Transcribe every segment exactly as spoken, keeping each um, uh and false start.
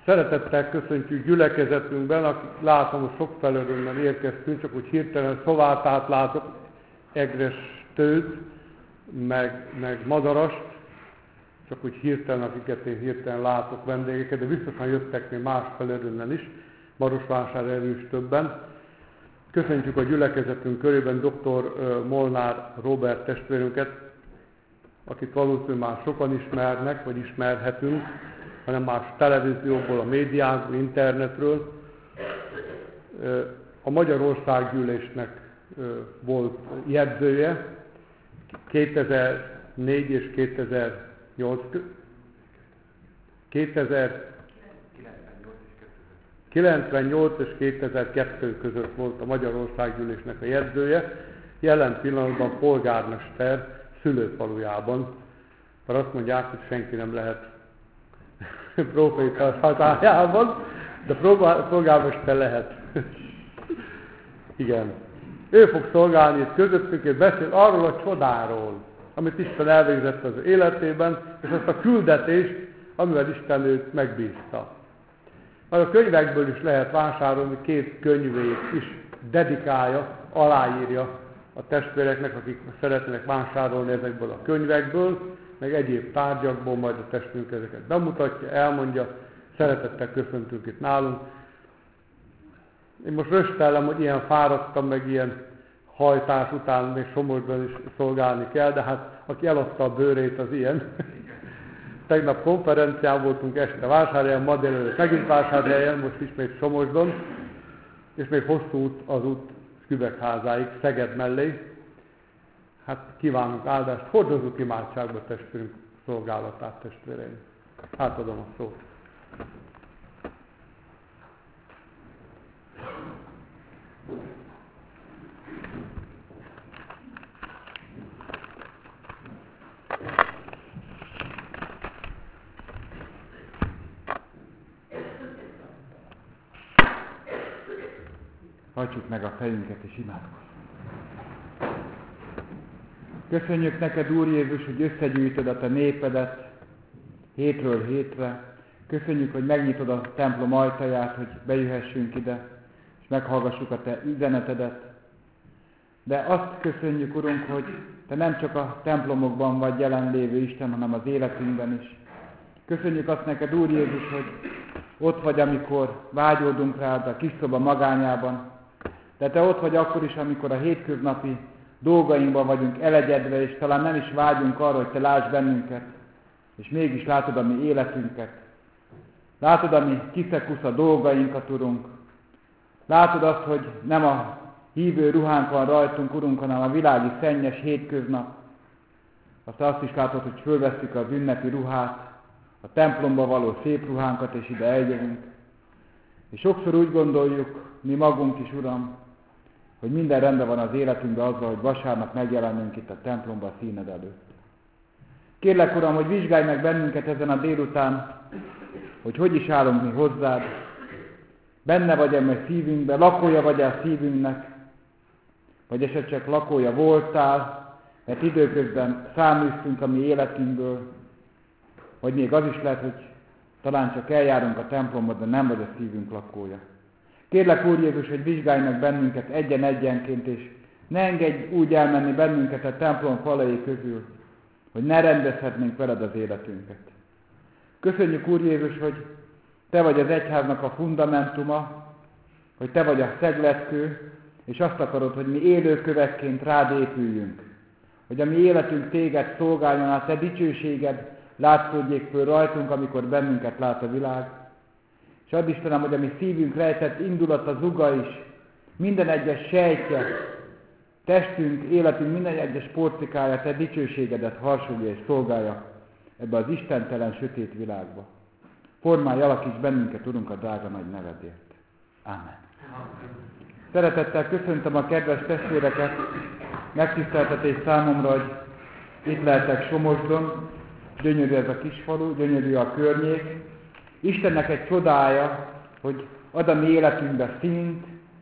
Szeretettel köszöntjük gyülekezetünkben, akik látom, hogy sok felől érkeztünk, csak úgy hirtelen Szovátát látok, Egrestőt, meg, meg Madarast, csak úgy hirtelen, akiket én hirtelen látok vendégeket, de biztosan jöttek még más felől is, Marosvásárhelyen is többen. Köszöntjük a gyülekezetünk körében doktor Molnár Róbert testvérünket, akit valószínűleg már sokan ismernek, vagy ismerhetünk, hanem más televízióból, a médiákból, internetről. A Magyarországgyűlésnek volt jegyzője kétezer-négy és kétezer-nyolc kilencvennyolc és kétezer-kettő között volt a Magyarországgyűlésnek a jegyzője, jelen pillanatban polgármester szülőfalujában, mert azt mondják, hogy senki nem lehet proféta hazájában, de polgármester lehet. Igen. Ő fog szolgálni itt közöttünk, és beszél arról a csodáról, amit Isten elvégzett az életében, és azt a küldetést, amivel Isten őt megbízta. A könyvekből is lehet vásárolni, két könyvét is dedikálja, aláírja a testvéreknek, akik szeretnének vásárolni ezekből a könyvekből, meg egyéb tárgyakból, majd a testvérünk ezeket bemutatja, elmondja, szeretettel köszöntünk itt nálunk. Én most röstellem, hogy ilyen fáradtam, meg ilyen hajtás után még Somogyban is szolgálni kell, de hát aki eladta a bőrét, az ilyen. Tegnap konferencián voltunk, este Vásárhelyen, ma délelőtt megint Vásárhelyen, most ismét Somogyban, és még hosszú út az út Kübekházáig, Szeged mellé. Hát kívánunk áldást, hordozzuk imádságba testvérünk szolgálatát, testvéreim. Átadom a szót. Hajtsuk meg a fejünket és imádkozzunk. Köszönjük neked, Úr Jézus, hogy összegyűjtöd a te népedet hétről hétre. Köszönjük, hogy megnyitod a templom ajtaját, hogy bejöhessünk ide, és meghallgassuk a te üzenetedet. De azt köszönjük, Urunk, hogy te nem csak a templomokban vagy jelenlévő Isten, hanem az életünkben is. Köszönjük azt neked, Úr Jézus, hogy ott vagy, amikor vágyódunk rád a kis szoba magányában, de te ott vagy akkor is, amikor a hétköznapi dolgainkban vagyunk elegyedve, és talán nem is vágyunk arra, hogy te lásd bennünket, és mégis látod a mi életünket. Látod a mi kiszekusza dolgainkat, Urunk. Látod azt, hogy nem a hívő ruhánk van rajtunk, Urunk, hanem a világi szennyes hétköznap. Aztán azt is látod, hogy fölvesszük az ünnepi ruhát, a templomba való szép ruhánkat, és ide eljövünk. És sokszor úgy gondoljuk, mi magunk is, Uram, hogy minden rendben van az életünkben azzal, hogy vasárnap megjelenünk itt a templomban a színed előtt. Kérlek, Uram, hogy vizsgálj meg bennünket ezen a délután, hogy hogy is állunk mi hozzád. Benne vagy-e a szívünkben, lakója vagy-e a szívünknek, vagy esetleg csak lakója voltál, mert időközben száműztünk a mi életünkből, vagy még az is lehet, hogy talán csak eljárunk a templomba, de nem vagy a szívünk lakója. Kérlek, Úr Jézus, hogy vizsgálj meg bennünket egyen-egyenként, és ne engedj úgy elmenni bennünket a templom falai közül, hogy ne rendezhetnénk veled az életünket. Köszönjük, Úr Jézus, hogy te vagy az egyháznak a fundamentuma, hogy te vagy a szegletkő, és azt akarod, hogy mi élőkövekként rád épüljünk. Hogy a mi életünk téged szolgáljon, a te dicsőséged látszódjék föl rajtunk, amikor bennünket lát a világ. És add Istenem, hogy a mi szívünk rejtett indulata, zuga is, minden egyes sejtje, testünk, életünk minden egyes porcikája, te dicsőségedet harsogja és szolgálja ebbe az istentelen, sötét világba. Formálj, alakíts bennünket, Urunk, a drága nagy nevedért. Ámen. Szeretettel köszöntöm a kedves testvéreket, megtiszteltetés számomra, hogy itt lehetek Somogyban, gyönyörű ez a kis falu, gyönyörű a környék. Istennek egy csodája, hogy ad a mi életünkbe színt,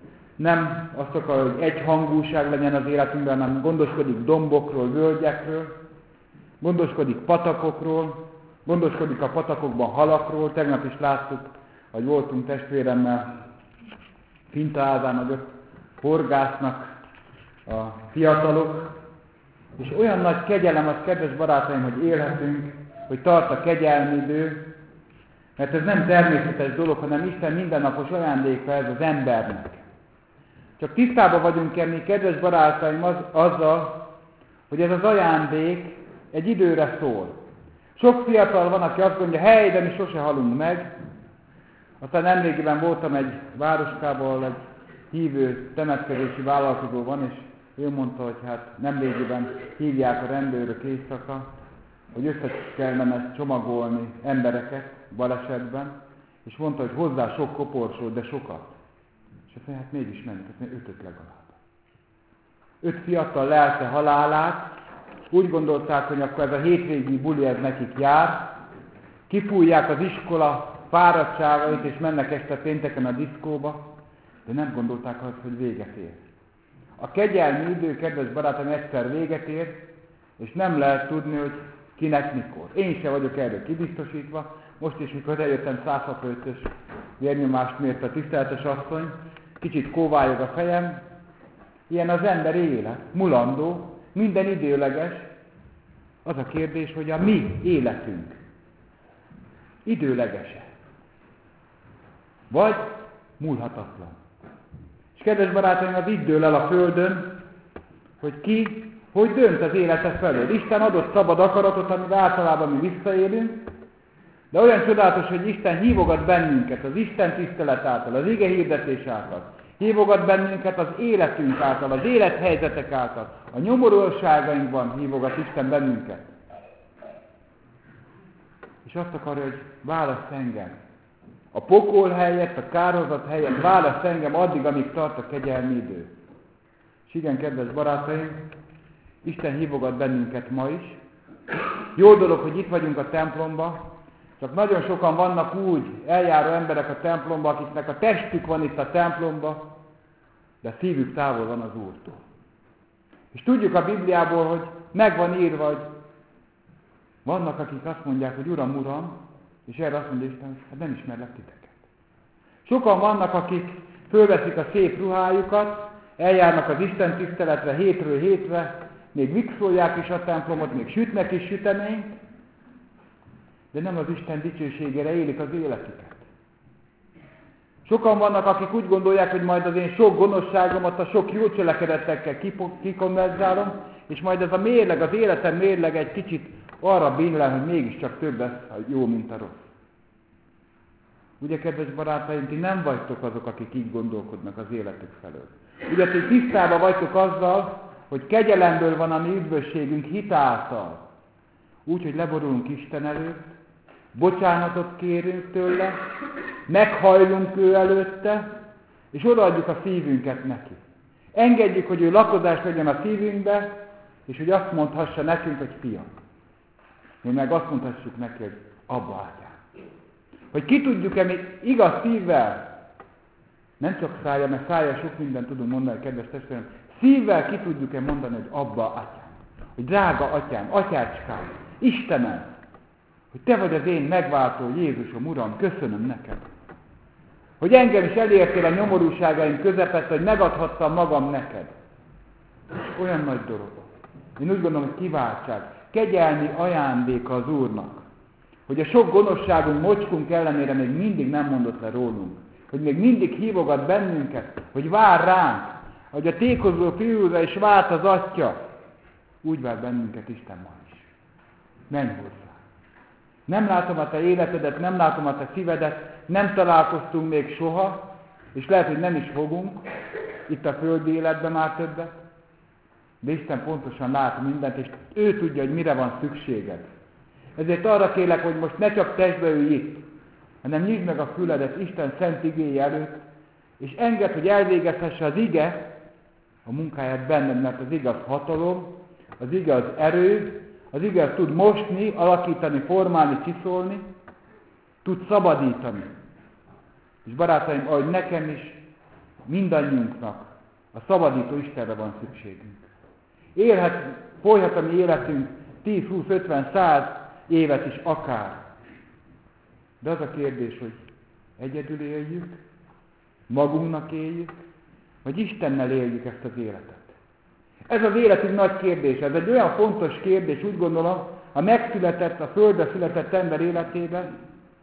nem azt akar, hogy egy hangúság legyen az életünkben, hanem gondoskodik dombokról, völgyekről, gondoskodik patakokról, gondoskodik a patakokban halakról. Tegnap is láttuk ahogy voltunk testvéremmel Fintázán, hogy ott horgásznak a fiatalok, és olyan nagy kegyelem az, kedves barátaim, hogy élhetünk, hogy tart a kegyelmidő, mert ez nem természetes dolog, hanem Isten mindennapos ajándéka ez az embernek. Csak tisztában vagyunk enni, kedves barátaim, az, azzal, hogy ez az ajándék egy időre szól. Sok fiatal van, aki azt mondja, hely, de mi sose halunk meg. Aztán nemrégiben voltam egy városkában, egy hívő temetkezési vállalkozó van, és ő mondta, hogy hát nemrégiben hívják a rendőrök éjszaka, hogy össze kellene csomagolni embereket balesetben, és mondta, hogy hozzá sok koporsót, de sokat. És azt mondja, hát mégis menjünk, azt mondja, ötöt legalább. Öt fiatal lelte halálát, úgy gondolták, hogy akkor ez a hétvégi buli ez nekik jár, kifújják az iskola fáradtságait, és mennek este pénteken a diszkóba, de nem gondolták azt, hogy véget ér. A kegyelmi idő, kedves barátom, egyszer véget ér, és nem lehet tudni, hogy kinek mikor. Én se vagyok erről kibiztosítva. Most is, mikor eljöttem száz hatvanötös vérnyomást mért a tiszteletes asszony, kicsit kóvályog a fejem. Ilyen az ember élet, mulandó, minden időleges. Az a kérdés, hogy a mi életünk időleges-e? Vagy múlhatatlan. És kedves barátaim, az itt dől el a földön, hogy ki, hogy dönt az élete felől. Isten adott szabad akaratot, amivel általában mi visszaélünk, de olyan csodálatos, hogy Isten hívogat bennünket az Isten tisztelet által, az ige hirdetés által. Hívogat bennünket az életünk által, az élethelyzetek által. A nyomorúságainkban hívogat Isten bennünket. És azt akarja, hogy választ engem. A pokol helyett, a kárhozat helyett választ engem addig, amíg tart a kegyelmi idő. És igen, kedves barátaim, Isten hívogat bennünket ma is. Jó dolog, hogy itt vagyunk a templomba, csak nagyon sokan vannak úgy eljáró emberek a templomba, akiknek a testük van itt a templomba, de a szívük távol van az Úrtól. És tudjuk a Bibliából, hogy meg van írva, hogy vannak, akik azt mondják, hogy Uram, Uram, és erre azt mondja Isten, hogy hát nem ismerlek titeket. Sokan vannak, akik fölveszik a szép ruhájukat, eljárnak az Isten tiszteletre hétről hétre, még vixolják is a templomot, még sütnek is süteményt, de nem az Isten dicsőségére élik az életüket. Sokan vannak, akik úgy gondolják, hogy majd az én sok gonoszságomat a sok jó cselekedetekkel kikonverzálom, és majd ez a mérleg, az életem mérleg egy kicsit arra bínlel, hogy mégiscsak több lesz a jó, mint a rossz. Ugye, kedves barátaim, ti nem vagytok azok, akik így gondolkodnak az életük felől. Ugye, ti tisztában vagytok azzal, hogy kegyelemből van a mi üdvösségünk hitáltal. Úgy, hogy leborulunk Isten előtt, bocsánatot kérünk tőle, meghajlunk ő előtte, és odaadjuk a szívünket neki. Engedjük, hogy ő lakozást legyen a szívünkbe, és hogy azt mondhassa nekünk, hogy fiam. Mi meg azt mondhassuk neki, hogy abba atyám. Hogy ki tudjuk-e még igaz szívvel, nem csak szája, mert szája sok mindent tudunk mondani, kedves testvérem, szívvel ki tudjuk-e mondani, hogy abba atyám. Hogy drága atyám, atyácskám, Istenem, hogy te vagy az én megváltó Jézusom, Uram, köszönöm neked. Hogy engem is elértél a nyomorúságaim közepette, hogy megadhattam magam neked. Olyan nagy dolog. Én úgy gondolom, hogy kiváltság, kegyelmi ajándéka az Úrnak. Hogy a sok gonoszságunk, mocskunk ellenére még mindig nem mondott le rólunk. Hogy még mindig hívogat bennünket, hogy vár ránk. Hogy a tékozó fiúra is várt az atya. Úgy vár bennünket Isten ma is. Menj hozzá. Nem látom a te életedet, nem látom a te szívedet, nem találkoztunk még soha, és lehet, hogy nem is fogunk, itt a földi életben már többet, de Isten pontosan lát mindent, és ő tudja, hogy mire van szükséged. Ezért arra kérlek, hogy most ne csak testbe ülj itt, hanem nyisd meg a füledet Isten szent igéje előtt, és engedd, hogy elvégezhesse az ige a munkáját benned, mert az ige az hatalom, az ige az erő, az ige az tud mosni, alakítani, formálni, csiszolni, tud szabadítani. És barátaim, ahogy nekem is, mindannyiunknak a szabadító Istenre van szükségünk. Élhet, folyhat a mi életünk tíz, húsz, ötven, száz évet is akár. De az a kérdés, hogy Egyedül éljük, magunknak éljük, vagy Istennel éljük ezt az életet. Ez az életünk nagy kérdése. Ez egy olyan fontos kérdés, úgy gondolom, a megszületett, a földre született ember életében,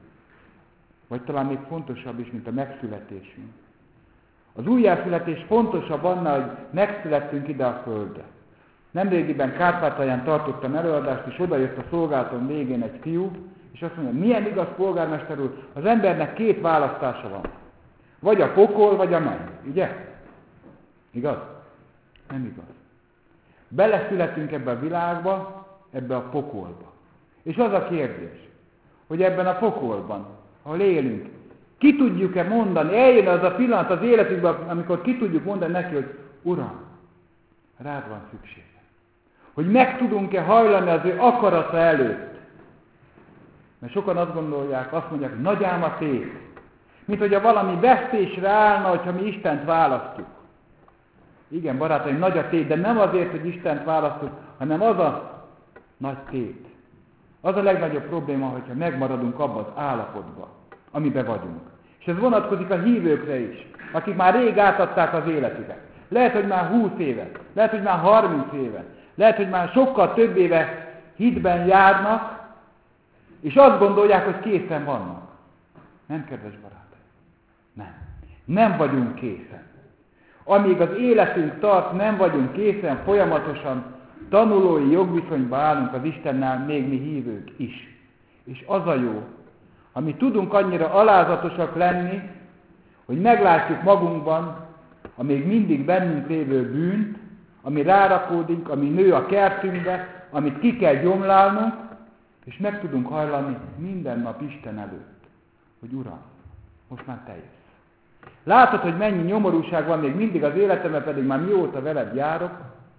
vagy talán még fontosabb is, mint a megszületésünk. Az újjászületés fontosabb annál, hogy megszülettünk ide a földre. Nemrégiben Kárpátalján tartottam előadást, és odajött a szolgálatom végén egy fiú, és azt mondja, milyen igaz, polgármester úr, az embernek két választása van. Vagy a pokol, vagy a menny. Ugye? Igaz? Nem igaz. Beleszületünk ebbe a világba, ebbe a pokolba. És az a kérdés, hogy ebben a pokolban, ahol élünk, ki tudjuk-e mondani, eljön az a pillanat az életünkben, amikor ki tudjuk mondani neki, hogy Uram, rád van szüksége. Hogy meg tudunk-e hajlani az ő akarata előtt. Mert sokan azt gondolják, azt mondják, hogy nagy ám a tét. Mint hogyha valami vesztésre állna, hogyha mi Istent választjuk. Igen, barátaim, nagy a tét, de nem azért, hogy Istent választjuk, hanem az a nagy tét. Az a legnagyobb probléma, hogyha megmaradunk abban az állapotban, amiben vagyunk. És ez vonatkozik a hívőkre is, akik már rég átadták az életüket. Lehet, hogy már húsz éve, lehet, hogy már harminc éve, lehet, hogy már sokkal több éve hitben járnak, és azt gondolják, hogy készen vannak. Nem, kedves barátaim? Nem. Nem vagyunk készen. Amíg az életünk tart, nem vagyunk készen, folyamatosan tanulói jogviszonyba állunk az Istennel, még mi hívők is. És az a jó, ami tudunk annyira alázatosak lenni, hogy meglátjuk magunkban a még mindig bennünk lévő bűnt, ami rárakódik, ami nő a kertünkbe, amit ki kell gyomlálnunk, és meg tudunk hajlani minden nap Isten előtt, hogy Uram, most már te jössz. Látod, hogy mennyi nyomorúság van még mindig az életemben, pedig már mióta veled járok,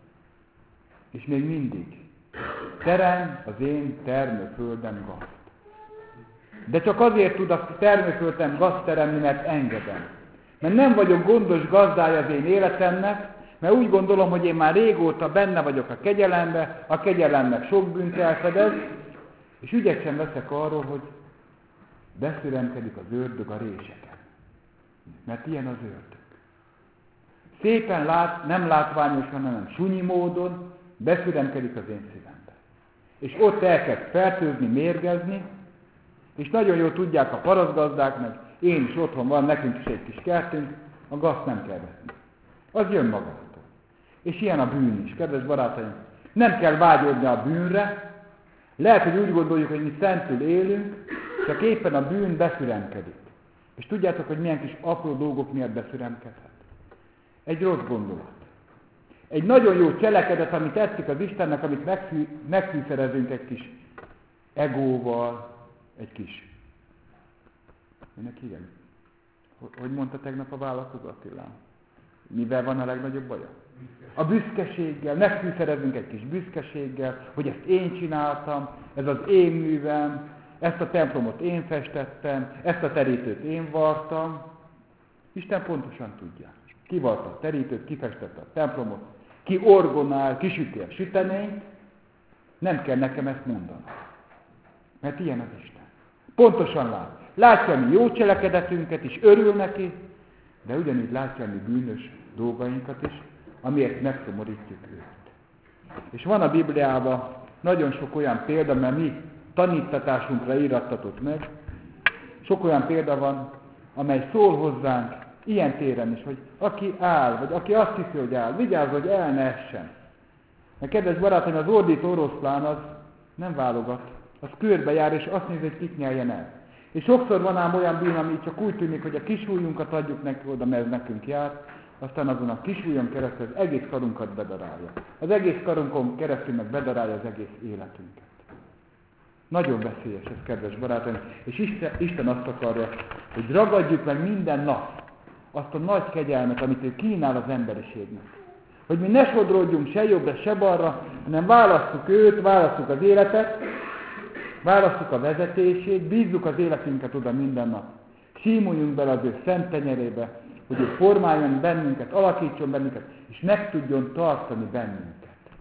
és még mindig terem az én termőföldem gazt. De csak azért tud a termőföldem gazt teremni, mert engedem. Mert nem vagyok gondos gazdája az én életemnek, mert úgy gondolom, hogy én már régóta benne vagyok a kegyelembe, a kegyelemnek sok bűnt elfedez, és ügyet sem veszek arról, hogy beszüremkedik az ördög a réseken. Mert ilyen az ördög. Szépen lát, nem látványosan, hanem sunyi módon beszüremkedik az én szívembe. És ott elkezd fertőzni, mérgezni, és nagyon jól tudják a parasztgazdák, meg én is otthon van, nekünk is egy kis kertünk, a gazt nem kell vetni. Az jön magától. És ilyen a bűn is, kedves barátaim. Nem kell vágyódni a bűnre, lehet, hogy úgy gondoljuk, hogy mi szentül élünk, csak éppen a bűn beszüremkedik. És tudjátok, hogy milyen kis apró dolgok miatt beszüremkedhet? Egy rossz gondolat. Egy nagyon jó cselekedet, amit tetszik az Istennek, amit megfű, megfűszerezünk egy kis egóval, egy kis... Minek igen? Hogy mondta tegnap a vállalkozó Attilám? Mivel van a legnagyobb baja? A büszkeséggel, megfűszerezünk egy kis büszkeséggel, hogy ezt én csináltam, ez az én művem, ezt a templomot én festettem, ezt a terítőt én vartam. Isten pontosan tudja. Ki varta a terítőt, ki festette a templomot, ki orgonál, ki süti a süteményt. Nem kell nekem ezt mondani. Mert ilyen az Isten. Pontosan lát. Látja a mi jó cselekedetünket is, örül neki, de ugyanígy látja a mi bűnös dolgainkat is, amiért megszomorítjuk őt. És van a Bibliában nagyon sok olyan példa, mert mi tanítatásunkra írattatott meg, sok olyan példa van, amely szól hozzánk ilyen téren is, hogy aki áll, vagy aki azt hiszi, hogy áll, vigyázz, hogy el ne essen. Mert kedves barátaim, az ordító oroszlán az nem válogat, az körbe jár, és azt nézi, hogy kit nyeljen el. És sokszor van ám olyan bűn, ami csak úgy tűnik, hogy a kisújunkat adjuk neki oda, mert ez nekünk jár, aztán azon a kisújon keresztül az egész karunkat bedarálja. Az egész karunkon keresztül meg bedarálja az egész életünket. Nagyon veszélyes ez, kedves barátaim, és Isten, Isten azt akarja, hogy ragadjuk meg minden nap azt a nagy kegyelmet, amit ő kínál az emberiségnek. Hogy mi ne sodródjunk se jobbra, se balra, hanem válasszuk őt, válasszuk az életet, válasszuk a vezetését, bízzuk az életünket oda minden nap. Símuljunk bele az ő szent tenyerébe, hogy ő formáljon bennünket, alakítson bennünket, és meg tudjon tartani bennünket.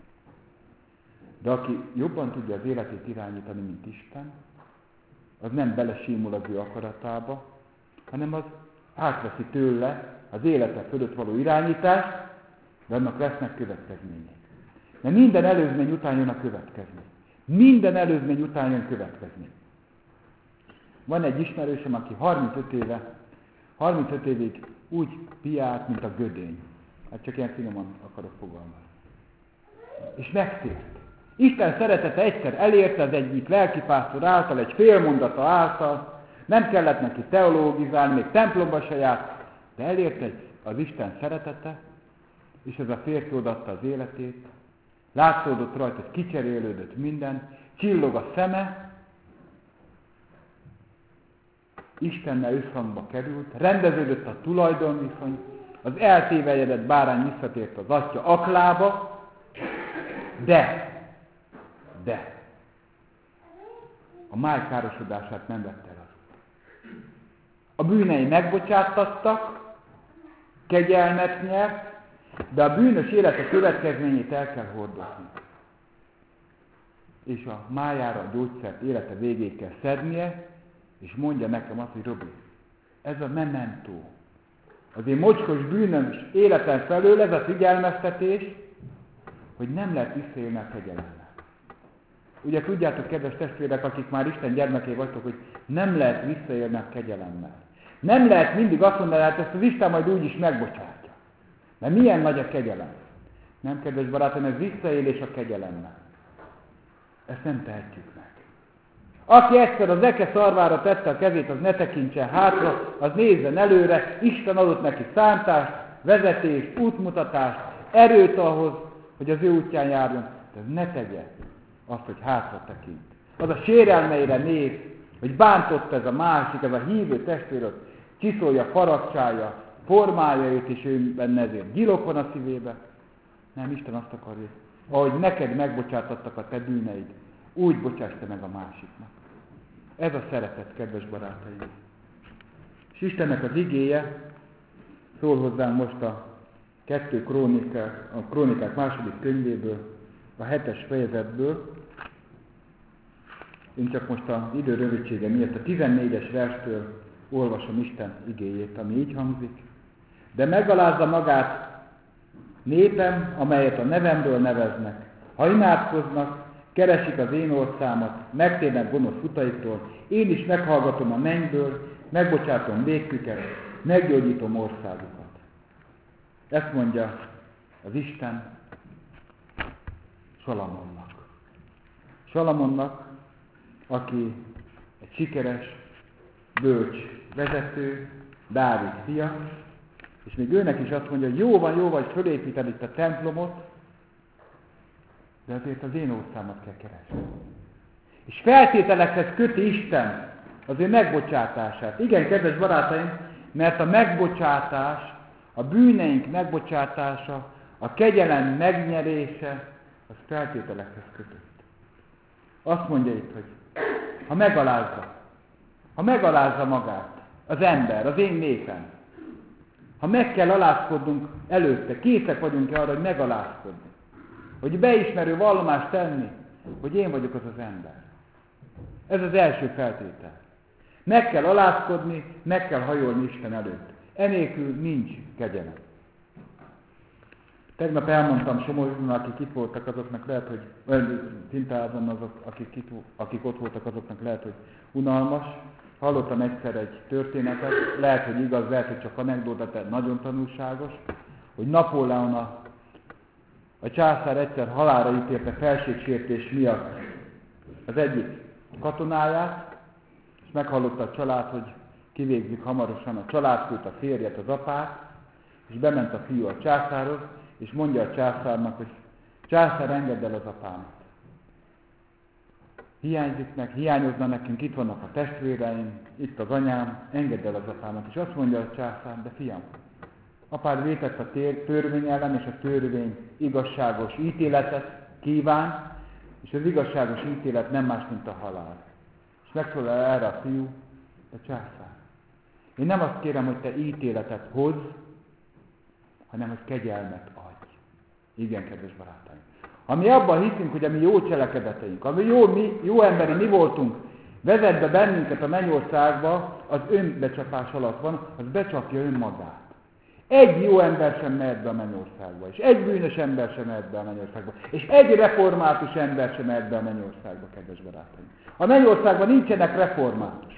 De aki jobban tudja az életét irányítani, mint Isten, az nem belesímul az ő akaratába, hanem az átveszi tőle az élete fölött való irányítást, de annak lesznek következmények. Mert minden előzmény után jön a következmény. Minden előzmény után jön következmény. Van egy ismerősöm, aki harmincöt éve, harmincöt évig úgy piált, mint a gödény. Hát csak ilyen finoman akarok fogalmazni. És megtért. Isten szeretete egyszer elérte az egyik lelkipásztor által, egy félmondata által, nem kellett neki teológizálni, még templomba se járt, de elérte az Isten szeretete, és ez a férfi odaadta az életét, látszódott rajta, hogy kicserélődött minden, csillog a szeme, Istennel összhangba került, rendeződött a tulajdonviszony, az eltévejedett bárány visszatért az atya aklába, de, de, a máj károsodását nem vette el az. A bűnei megbocsáttattak, kegyelmet nyert, de a bűnös élete következményét el kell hordozni. És a májára a gyógyszert élete végéig kell szednie, és mondja nekem azt, hogy Robi, ez a memento. Az én mocskos bűnös életem felől ez a figyelmeztetés, hogy nem lehet visszaélni a kegyelemmel. Ugye tudjátok, kedves testvérek, akik már Isten gyermeké vagytok, hogy nem lehet visszaélni a kegyelemmel. Nem lehet mindig azt mondani, hát ezt az Isten majd úgy is megbocsátja. Mert milyen nagy a kegyelem. Nem, kedves barátom, ez visszaélés a kegyelemmel. Ezt nem tehetjük meg. Aki egyszer az eke szarvára tette a kezét, az ne tekintsen hátra, az nézzen előre, Isten adott neki szántást, vezetést, útmutatást, erőt ahhoz, hogy az ő útján járjon. De ne tegye azt, hogy hátra tekint. Az a sérelmeire néz, hogy bántott ez a másik, ez a hívő testvér, csiszolja, faragcsája, formálja őt, és ő benne ezért gyilok van a szívébe. Nem, Isten azt akarja, ahogy neked megbocsátottak a te bűneid, úgy bocsáss te meg a másiknak. Ez a szeretet, kedves barátaim. És Istennek az igéje szól hozzánk most a kettő krónikák, a krónikák második könyvéből, a hetes fejezetből. Én csak most az idő rövidsége miatt a tizennégyes verstől olvasom Isten igéjét, ami így hangzik. De megalázza magát népem, amelyet a nevemről neveznek. Ha imádkoznak, keresik az én orszámat, megtérnek gonosz utaiktól, én is meghallgatom a mennyből, megbocsátom végüket, meggyógyítom országukat. Ezt mondja az Isten Salamonnak. Salamonnak, aki egy sikeres, bölcs vezető, Dávid fia, és még őnek is azt mondja, hogy jó van, jó van, hogy fölépíted itt a templomot, de azért az én orszámat kell keresni. És feltételekhez köti Isten az ő megbocsátását. Igen, kedves barátaim, mert a megbocsátás, a bűneink megbocsátása, a kegyelem megnyerése, az feltételekhez kötött. Azt mondja itt, hogy ha megalázza, ha megalázza magát az ember, az én népem, ha meg kell alázkodnunk előtte, készek vagyunk-e arra, hogy megalázkodni, hogy beismerő vallomást tenni, hogy én vagyok az az ember. Ez az első feltétel. Meg kell alázkodni, meg kell hajolni Isten előtt. Enélkül nincs kegyelem. Tegnap elmondtam Somogyban, akik itt voltak, azoknak lehet, hogy Tintázon azok, akik, itt, akik ott voltak, azoknak lehet, hogy unalmas. Hallottam egyszer egy történetet, lehet, hogy igaz, lehet, hogy csak anekdóta, tehát nagyon tanulságos, hogy Napóleon a, a császár egyszer halálra ítélte felségsértés miatt az egyik katonáját, és meghallotta a család, hogy kivégzik hamarosan a családfőt, a férjet, az apát, és bement a fiú a császárhoz, és mondja a császárnak, hogy császár, engedd el az apámat. Hiányzik meg, hiányozna nekünk, itt vannak a testvéreim, itt az anyám, engedd el az apámat. És azt mondja a császár, de fiam, apád vétett a tér, törvény ellen, és a törvény igazságos ítéletet kíván, és az igazságos ítélet nem más, mint a halál. És megszólal erre a fiú, a császár. Én nem azt kérem, hogy te ítéletet hozz, hanem hogy kegyelmet adj. Igen, kedves barátaim. Ha mi abban hiszünk, hogy a mi jó cselekedeteink, ami jó, mi, jó emberi mi voltunk, vezet be bennünket a mennyországba, az önbecsapás alatt van, az becsapja önmagát. Egy jó ember sem mehet be a mennyországba, és egy bűnös ember sem mehet be a mennyországba, és egy református ember sem mehet be a mennyországba, kedves barátaim. A mennyországban nincsenek reformátusok.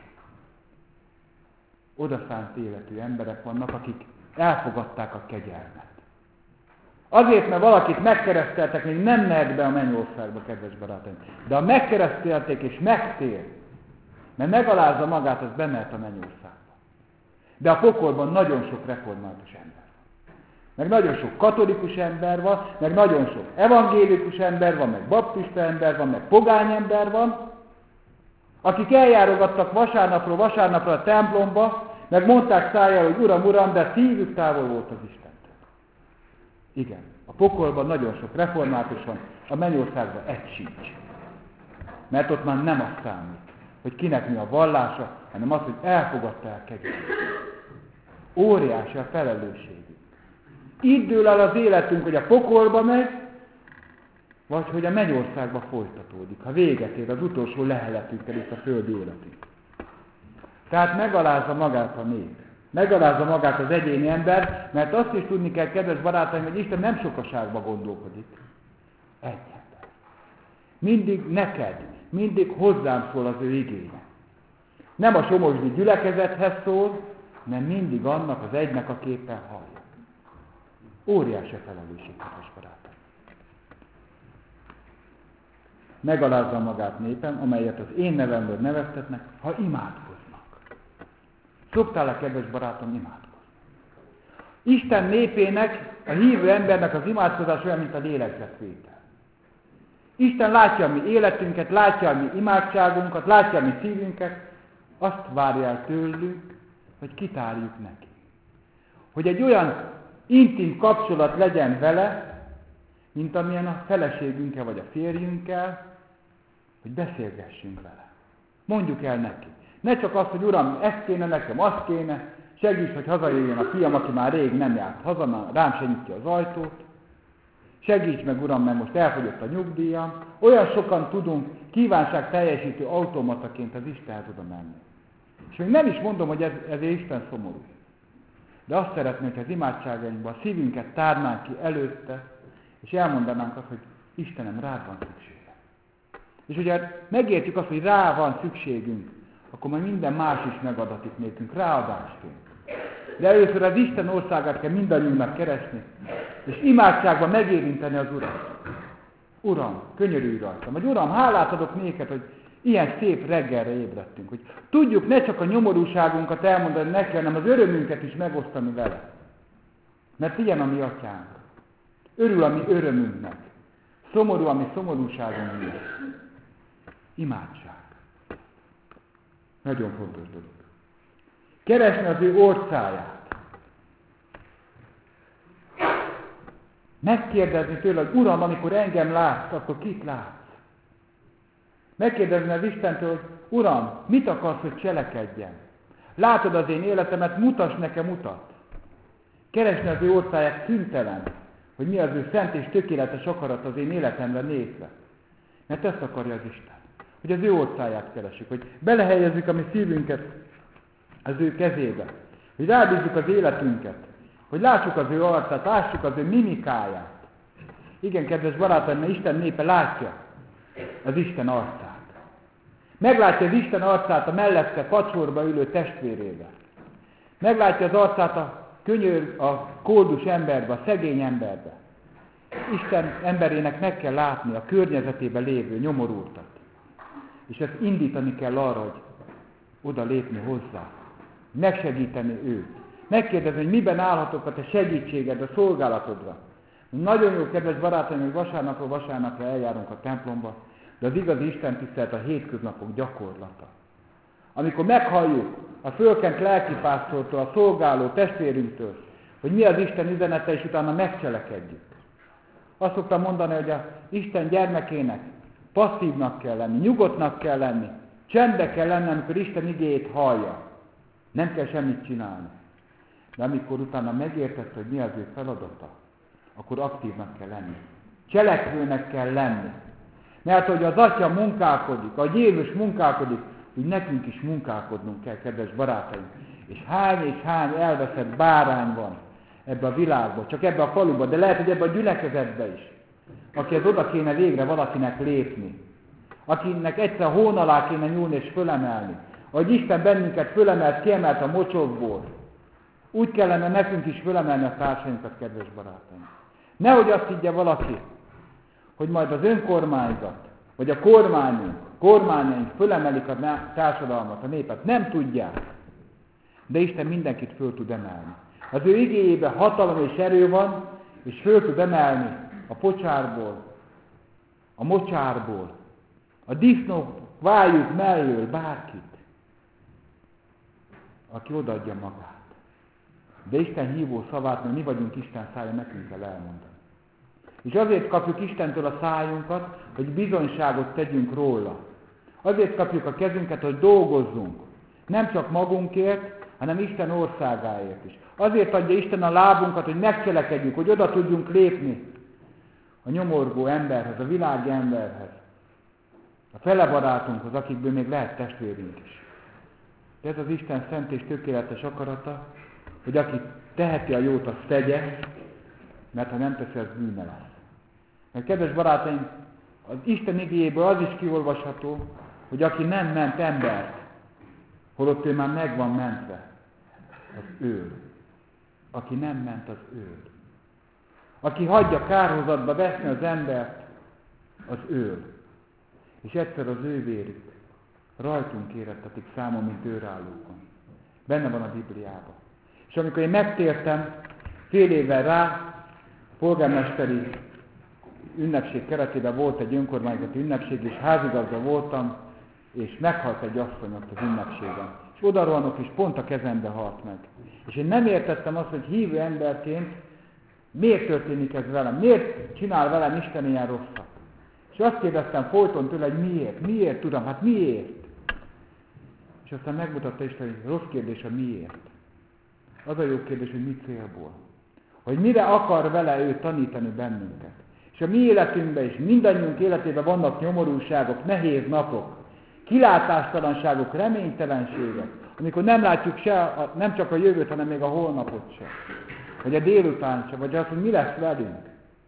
Odaszánt életű emberek vannak, akik elfogadták a kegyelmet. Azért, mert valakit megkereszteltek, még nem mehet be a mennyországba, kedves barátaim. De ha megkeresztelték és megtér, mert megalázza magát, az bemehet a mennyországba. De a pokolban nagyon sok református ember van. Meg nagyon sok katolikus ember van, meg nagyon sok evangélikus ember van, meg baptista ember van, meg pogány ember van, akik eljárogattak vasárnapról vasárnapra a templomba, meg mondták szájjal, hogy Uram, Uram, de szívük távol volt az Istentől. Igen, a pokolban nagyon sok református van, a mennyországban egy sincs. Mert ott már nem az számít, hogy kinek mi a vallása, hanem az, hogy elfogadta el kegyelmet. Óriási a felelősségünk. Itt dől el az életünk, hogy a pokolba megy, vagy hogy a mennyországba folytatódik, ha véget ér az utolsó leheletünkkel itt a földi életünk. Tehát megalázza magát a nép. Megalázza magát az egyéni ember, mert azt is tudni kell, kedves barátaim, hogy Isten nem sokaságban gondolkodik. Egy ember. Mindig neked, mindig hozzám szól az ő igénye. Nem a somogyi gyülekezethez szól, hanem mindig annak az egynek, aki éppen hallja. Óriási felelősség, kedves barátaim. Megalázza magát népem, amelyet az én nevemből neveztetnek, ha imádkoznak. Szoktál-e, kedves barátom, imádkozni? Isten népének, a hívő embernek az imádkozás olyan, mint a lélegzetvétel. Isten látja a mi életünket, látja a mi imádságunkat, látja a mi szívünket, azt várja el tőlünk, hogy kitárjuk neki. Hogy egy olyan intim kapcsolat legyen vele, mint amilyen a feleségünkkel vagy a férjünkkel, hogy beszélgessünk vele. Mondjuk el neki. Ne csak azt, hogy Uram, ezt kéne nekem, azt kéne, segíts, hogy hazajöjjön a fiam, aki már rég nem járt haza, már rám se nyitja az ajtót. Segíts meg, Uram, mert most elfogyott a nyugdíjam. Olyan sokan tudunk kívánság teljesítő automataként az Istenhez oda menni. És még nem is mondom, hogy ez, ezért Isten szomorú. De azt szeretnénk, hogy az imádságainkban a szívünket tárnánk ki előtte, és elmondanánk azt, hogy Istenem, rád van szüksége. És ugye megértjük azt, hogy rá van szükségünk, akkor majd minden más is megadatik nékünk, ráadásként. De először az Isten országát kell mindannyiunknak keresni, és imádságban megérinteni az Urat. Uram, könyörülj rajtam, vagy Uram, hálát adok néked, hogy ilyen szép reggelre ébredtünk, hogy tudjuk ne csak a nyomorúságunkat elmondani neki, hanem az örömünket is megosztani vele. Mert ilyen a mi atyánk. Örül a mi örömünknek. Szomorú a mi szomorúságunknak. Imádság. Nagyon fontos dolog. Keresni az ő orcáját. Megkérdezni tőle, hogy Uram, amikor engem látsz, akkor kit látsz? Megkérdezni az Istentől, hogy Uram, mit akarsz, hogy cselekedjen? Látod az én életemet, mutass nekem utat. Keresni az ő orcáját szüntelen, hogy mi az ő szent és tökéletes akarat az én életemre nézve. Mert ezt akarja az Isten. Hogy az ő orcáját keresjük, hogy belehelyezzük a mi szívünket az ő kezébe. Hogy rábízzuk az életünket. Hogy lássuk az ő arcát, lássuk az ő mimikáját. Igen, kedves barátaim, mert Isten népe látja az Isten arcát. Meglátja az Isten arcát a mellette pacsorba ülő testvérébe. Meglátja az arcát a könyör, a koldus emberbe, a szegény emberbe. Isten emberének meg kell látni a környezetében lévő nyomorultat. És ezt indítani kell arra, hogy oda lépni hozzá. Megsegíteni őt. Megkérdezni, hogy miben állhatok a te segítséged, a szolgálatodra. Nagyon jó, kedves barátaim, hogy vasárnapról vasárnapra eljárunk a templomba, de az igazi Isten tisztelet a hétköznapok gyakorlata. Amikor meghalljuk a fölkent lelkipásztortól, a szolgáló testvérünktől, hogy mi az Isten üzenete, és utána megcselekedjük. Azt szoktam mondani, hogy az Isten gyermekének passzívnak kell lenni, nyugodtnak kell lenni, csendbe kell lenni, amikor Isten igéjét hallja. Nem kell semmit csinálni. De amikor utána megértette, hogy mi az ő feladata, akkor aktívnak kell lenni. Cselekvőnek kell lenni. Mert hogy az Atya munkálkodik, a Jézus munkálkodik, úgy nekünk is munkálkodnunk kell, kedves barátaim. És hány és hány elveszett bárány van ebbe a világba, csak ebbe a faluba, de lehet, hogy ebbe a gyülekezetbe is. Akihez oda kéne végre valakinek lépni. Akinek egyszer a hón alá kéne nyúlni és fölemelni. Ahogy Isten bennünket fölemelt, kiemelt a mocsokból. Úgy kellene nekünk is fölemelni a társainkat, kedves barátaim. Nehogy azt higgye valaki, hogy majd az önkormányzat, vagy a kormányunk, kormányaink fölemelik a társadalmat, a népet. Nem tudják. De Isten mindenkit föl tud emelni. Az ő igéjében hatalom és erő van, és föl tud emelni a pocsárból, a mocsárból, a disznók vájuk mellől bárkit, aki odaadja magát. De Isten hívó szavát, mert mi vagyunk Isten szája, nekünk kell elmondani. És azért kapjuk Istentől a szájunkat, hogy bizonyságot tegyünk róla. Azért kapjuk a kezünket, hogy dolgozzunk. Nem csak magunkért, hanem Isten országáért is. Azért adja Isten a lábunkat, hogy megcselekedjük, hogy oda tudjunk lépni a nyomorgó emberhez, a világi emberhez, a fele barátunkhoz, akikből még lehet testvérünk is. De ez az Isten szent és tökéletes akarata, hogy aki teheti a jót, azt tegye, mert ha nem teszi, az bűne lesz. Mert kedves barátaim, az Isten igéjéből az is kiolvasható, hogy aki nem ment embert, holott ő már meg van mentve, az ő. Aki nem ment, az ő. Aki hagyja kárhozatba veszni az embert, az ő. És egyszer az ő vérük rajtunk érettetik számon, mint őrállókon. Benne van a Bibliában. És amikor én megtértem, fél évvel rá, a polgármesteri ünnepség keretében volt egy önkormányzati ünnepség, és házigazda voltam, és meghalt egy asszony ott az ünnepségen. És oda rohanok, és pont a kezembe halt meg. És én nem értettem azt, hogy hívő emberként miért történik ez velem, miért csinál velem Isten ilyen rosszat. És azt kérdeztem folyton tőle, hogy miért, miért tudom, hát miért? És aztán megmutatta Isten, hogy rossz kérdés a miért. Az a jó kérdés, hogy mi célból. Hogy mire akar vele ő tanítani bennünket. És a mi életünkben is, mindannyiunk életében vannak nyomorúságok, nehéz napok, kilátástalanságok, reménytelenségek, amikor nem látjuk se, nem csak a jövőt, hanem még a holnapot se. Vagy a délután se, vagy azt, hogy mi lesz velünk.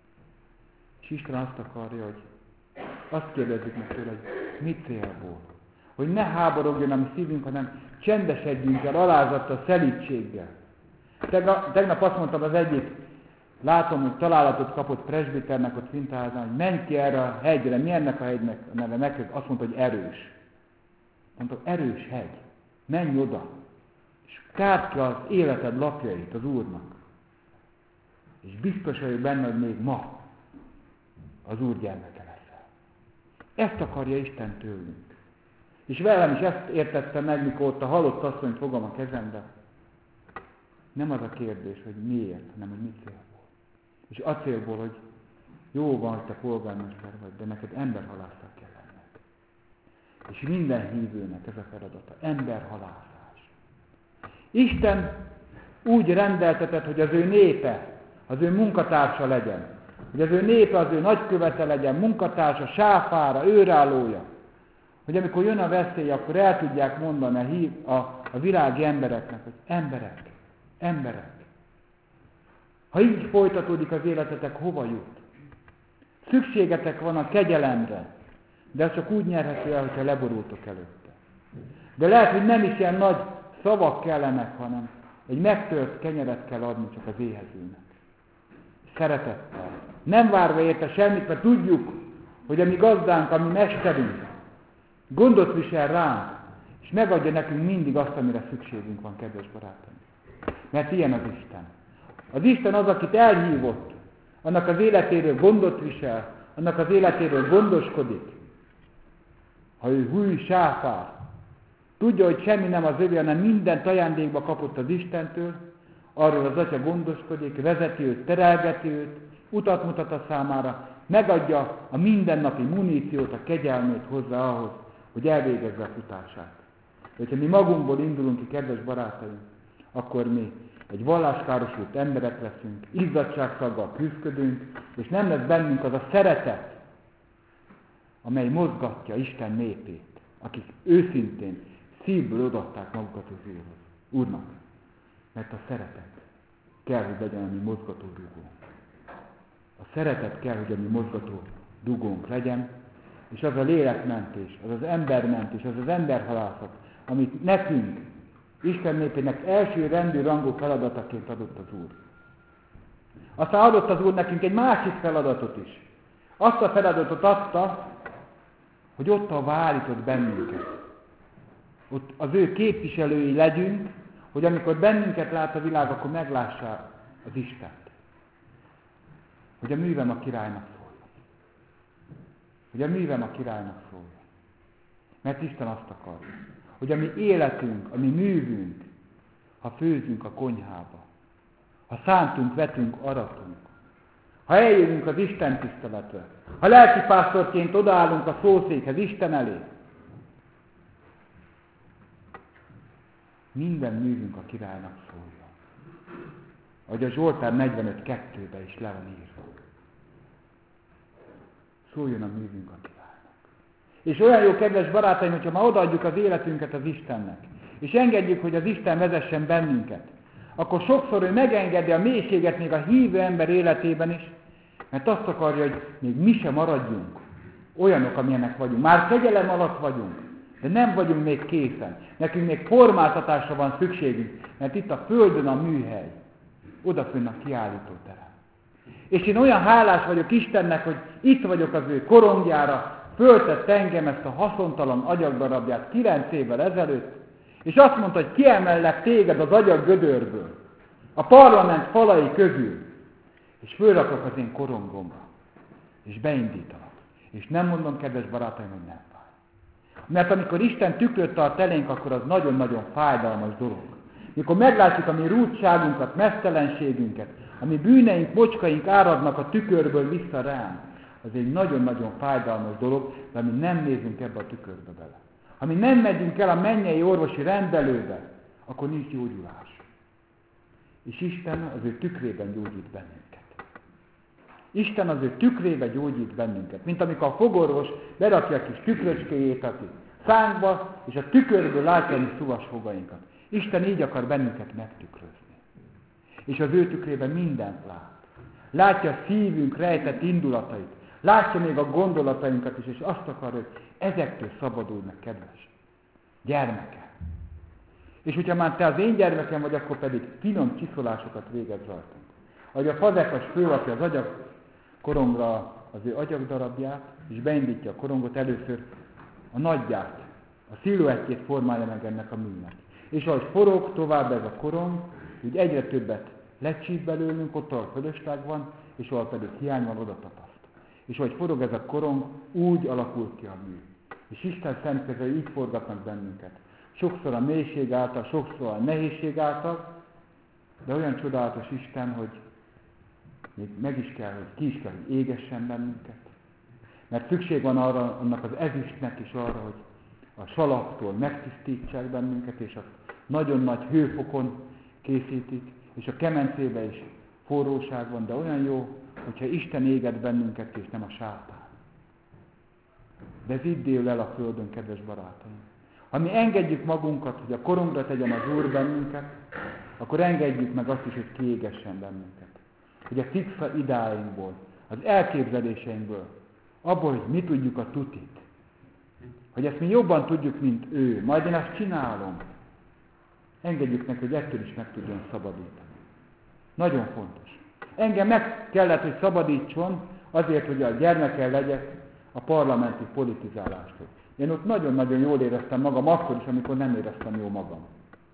És Isten azt akarja, hogy azt kérdezzük meg tőle, hogy mi célból. Hogy ne háborogjon a mi szívünk, hanem csendesedjünk el alázattal, szelídséggel. Tegnap azt mondtam az egyik, látom, hogy találatot kapott presbiternek ott Fintaházán, hogy menj ki erre a hegyre, mi ennek a hegynek a neve, meg azt mondta, hogy erős. Mondtam, erős hegy, menj oda, és kárd ki az életed lapjait az Úrnak. És biztos vagyok benne, hogy még ma az Úr gyermeke leszel. Ezt akarja Isten tőlünk. És velem is ezt értettem meg, mikor ott a halott asszonyt fogom a kezembe. Nem az a kérdés, hogy miért, hanem hogy mi célból. És a célból, hogy jó van, hogy te polgármester vagy, de neked emberhalásszal kell lenned. És minden hívőnek ez a feladata, emberhalászás. Isten úgy rendeltetett, hogy az ő népe, az ő munkatársa legyen. Hogy az ő népe, az ő nagykövete legyen, munkatársa, sáfára, őrállója. Hogy amikor jön a veszély, akkor el tudják mondani a, hív, a, a világi embereknek, hogy emberek, emberek. Ha így folytatódik az életetek, hova jut? Szükségetek van a kegyelemre, de ez csak úgy nyerhető el, hogyha leborultok előtte. De lehet, hogy nem is ilyen nagy szavak kellenek, hanem egy megtört kenyeret kell adni csak az éhezőnek. Szeretettel. Nem várva érte semmit, mert tudjuk, hogy a mi gazdánk, a mi mesterünk gondot visel ránk, és megadja nekünk mindig azt, amire szükségünk van, kedves barátaim. Mert ilyen az Isten. Az Isten az, akit elhívott, annak az életéről gondot visel, annak az életéről gondoskodik. Ha ő húj sáfár, tudja, hogy semmi nem az övé, hanem mindent ajándékba kapott az Istentől, arról az Atya gondoskodik, vezeti őt, terelgeti őt, utat mutat a számára, megadja a mindennapi muníciót, a kegyelmét hozzá ahhoz, hogy elvégezze a futását. Hogyha mi magunkból indulunk ki, kedves barátaim, akkor mi egy valláskárosult emberek leszünk, izzadságszaggal küzdködünk, és nem lesz bennünk az a szeretet, amely mozgatja Isten népét, akik őszintén, szívből odaadták magukat az Úrhoz, Úrnak. Mert a szeretet kell, hogy legyen a mi mozgató dugónk. A szeretet kell, hogy a mi mozgató dugónk legyen, és az a lélekmentés, az az embermentés, az az emberhalászat, amit nekünk, Isten népének első rendű rangú feladataként adott az Úr. Aztán adott az Úr nekünk egy másik feladatot is. Azt a feladatot adta, hogy ott a állított bennünket. Ott az ő képviselői legyünk, hogy amikor bennünket lát a világ, akkor meglássa az Istent. Hogy a művem a királynak szóljon. Hogy a művem a királynak szóljon. Mert Isten azt akarja, hogy a mi életünk, a mi művünk, ha főzünk a konyhába, ha szántunk, vetünk, aratunk, ha eljövünk az Isten tiszteletre, ha lelkipásztorként odaállunk a szószékhez Isten elé, minden művünk a királynak szóljon. Ahogy a Zsoltár negyvenöt kettőben is le van írva. Szóljon a művünk a királynak. És olyan jó, kedves barátaim, hogyha ma odaadjuk az életünket az Istennek, és engedjük, hogy az Isten vezessen bennünket, akkor sokszor ő megengedi a mélységet még a hívő ember életében is, mert azt akarja, hogy még mi sem maradjunk olyanok, amilyenek vagyunk. Már kegyelem alatt vagyunk, de nem vagyunk még készen. Nekünk még formáltatásra van szükségünk, mert itt a földön a műhely, odafönn a kiállítóterem. És én olyan hálás vagyok Istennek, hogy itt vagyok az ő korongjára, föltett engem ezt a haszontalan agyagdarabját kilenc évvel ezelőtt, és azt mondta, hogy kiemellek téged az agyaggödörből, a parlament falai közül, és fölrakok az én korongomra, és beindítanak. És nem mondom, kedves barátaim, hogy nem fáj. Mert amikor Isten tükröt tart elénk, akkor az nagyon-nagyon fájdalmas dolog. Mikor meglátjuk a mi rúdságunkat, meztelenségünket, a mi bűneink, mocskaink áradnak a tükörből vissza rám, az egy nagyon-nagyon fájdalmas dolog, de mi nem nézünk ebbe a tükörbe bele. Ha mi nem megyünk el a mennyei orvosi rendelőbe, akkor nincs gyógyulás. És Isten az ő tükrében gyógyít bennünket. Isten az ő tükrébe gyógyít bennünket. Mint amikor a fogorvos berakja a kis tükröcskéjét a szánkba, és a tükörből látja a mi szuvas fogainkat. Isten így akar bennünket megtükrözni. És az ő tükrében mindent lát. Látja a szívünk rejtett indulatait. Látja még a gondolatainkat is, és azt akar, hogy ezektől szabadulj meg, kedves gyermeke. És hogyha már te az én gyermekem vagy, akkor pedig finom csiszolásokat végez rajtunk. Ahogy a fazekas fölrakja az agyag korongra az ő agyagdarabját, és beindítja a korongot, először a nagyját, a sziluettjét formálja meg ennek a műnek. És ahogy forog tovább ez a korong, úgy egyre többet lecsíp belőlünk, ott ahol fölösleg van, és ahol pedig hiány van, oda tapaszt. És ahogy forog ez a korong, úgy alakul ki a mű. És Isten szent kezei így forgatnak bennünket. Sokszor a mélység által, sokszor a nehézség által, de olyan csodálatos Isten, hogy még meg is kell, hogy ki is kell, hogy égessen bennünket. Mert szükség van arra, annak az ezüstnek is arra, hogy a salaptól megtisztítsák bennünket, és azt nagyon nagy hőfokon készítik, és a kemencébe is forróság van, de olyan jó, hogyha Isten éget bennünket, és nem a sátán. De ez itt dől el a földön, kedves barátaim. Ha mi engedjük magunkat, hogy a korongra tegyen az Úr bennünket, akkor engedjük meg azt is, hogy kiégessen bennünket. Hogy a fixa idáinkból, az elképzeléseinkből, abból, hogy mi tudjuk a tutit, hogy ezt mi jobban tudjuk, mint ő, majd én ezt csinálom, engedjük meg, hogy ettől is meg tudjon szabadítani. Nagyon fontos. Engem meg kellett, hogy szabadítson azért, hogy a gyermekkel legyek a parlamenti politizálástól. Én ott nagyon-nagyon jól éreztem magam, akkor is, amikor nem éreztem jól magam.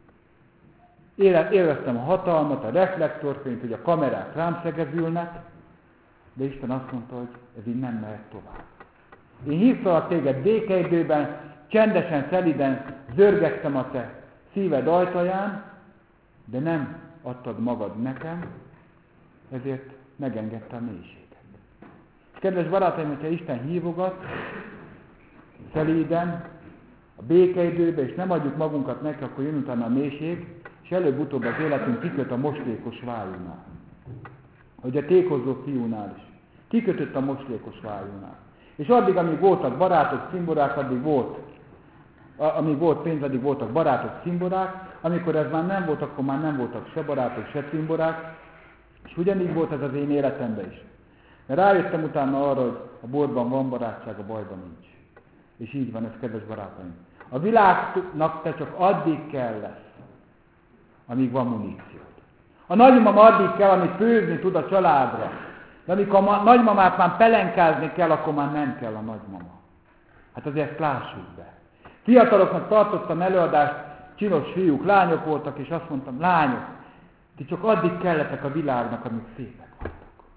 Éreztem a hatalmat, a reflektorfényt, hogy a kamerák rám szegezülnek, de Isten azt mondta, hogy ez így nem mehet tovább. Én hívtalak téged békeidőben, csendesen, szeliden zörgettem a te szíved ajtaján, de nem adtad magad nekem, ezért megengedte a mélységet. És kedves barátaim, hogyha Isten hívogat, szelíden, a békeidőben, és nem adjuk magunkat neki, akkor jön utána a mélység, és előbb-utóbb az életünk kiköt a moslékos vájúnál. Hogy a tékozó fiúnál is. Kikötött a moslékos vájúnál. És addig, amíg voltak barátok, cimborák, addig volt amíg volt pénz, addig voltak barátok, cimborák, amikor ez már nem volt, akkor már nem voltak se barátok, se cimborák, és ugyanígy volt ez az én életemben is. Mert rájöttem utána arra, hogy a borban van barátság, a bajban nincs. És így van ez, kedves barátaim. A világnak te csak addig kell lesz, amíg van muníciód. A nagymama addig kell, amit főzni tud a családra. De amikor a nagymamát már pelenkázni kell, akkor már nem kell a nagymama. Hát azért ezt lássuk be. Fiataloknak tartottam előadást, csinos fiúk, lányok voltak, és azt mondtam, lányok, ti csak addig kelletek a világnak, amíg szépek vagytok.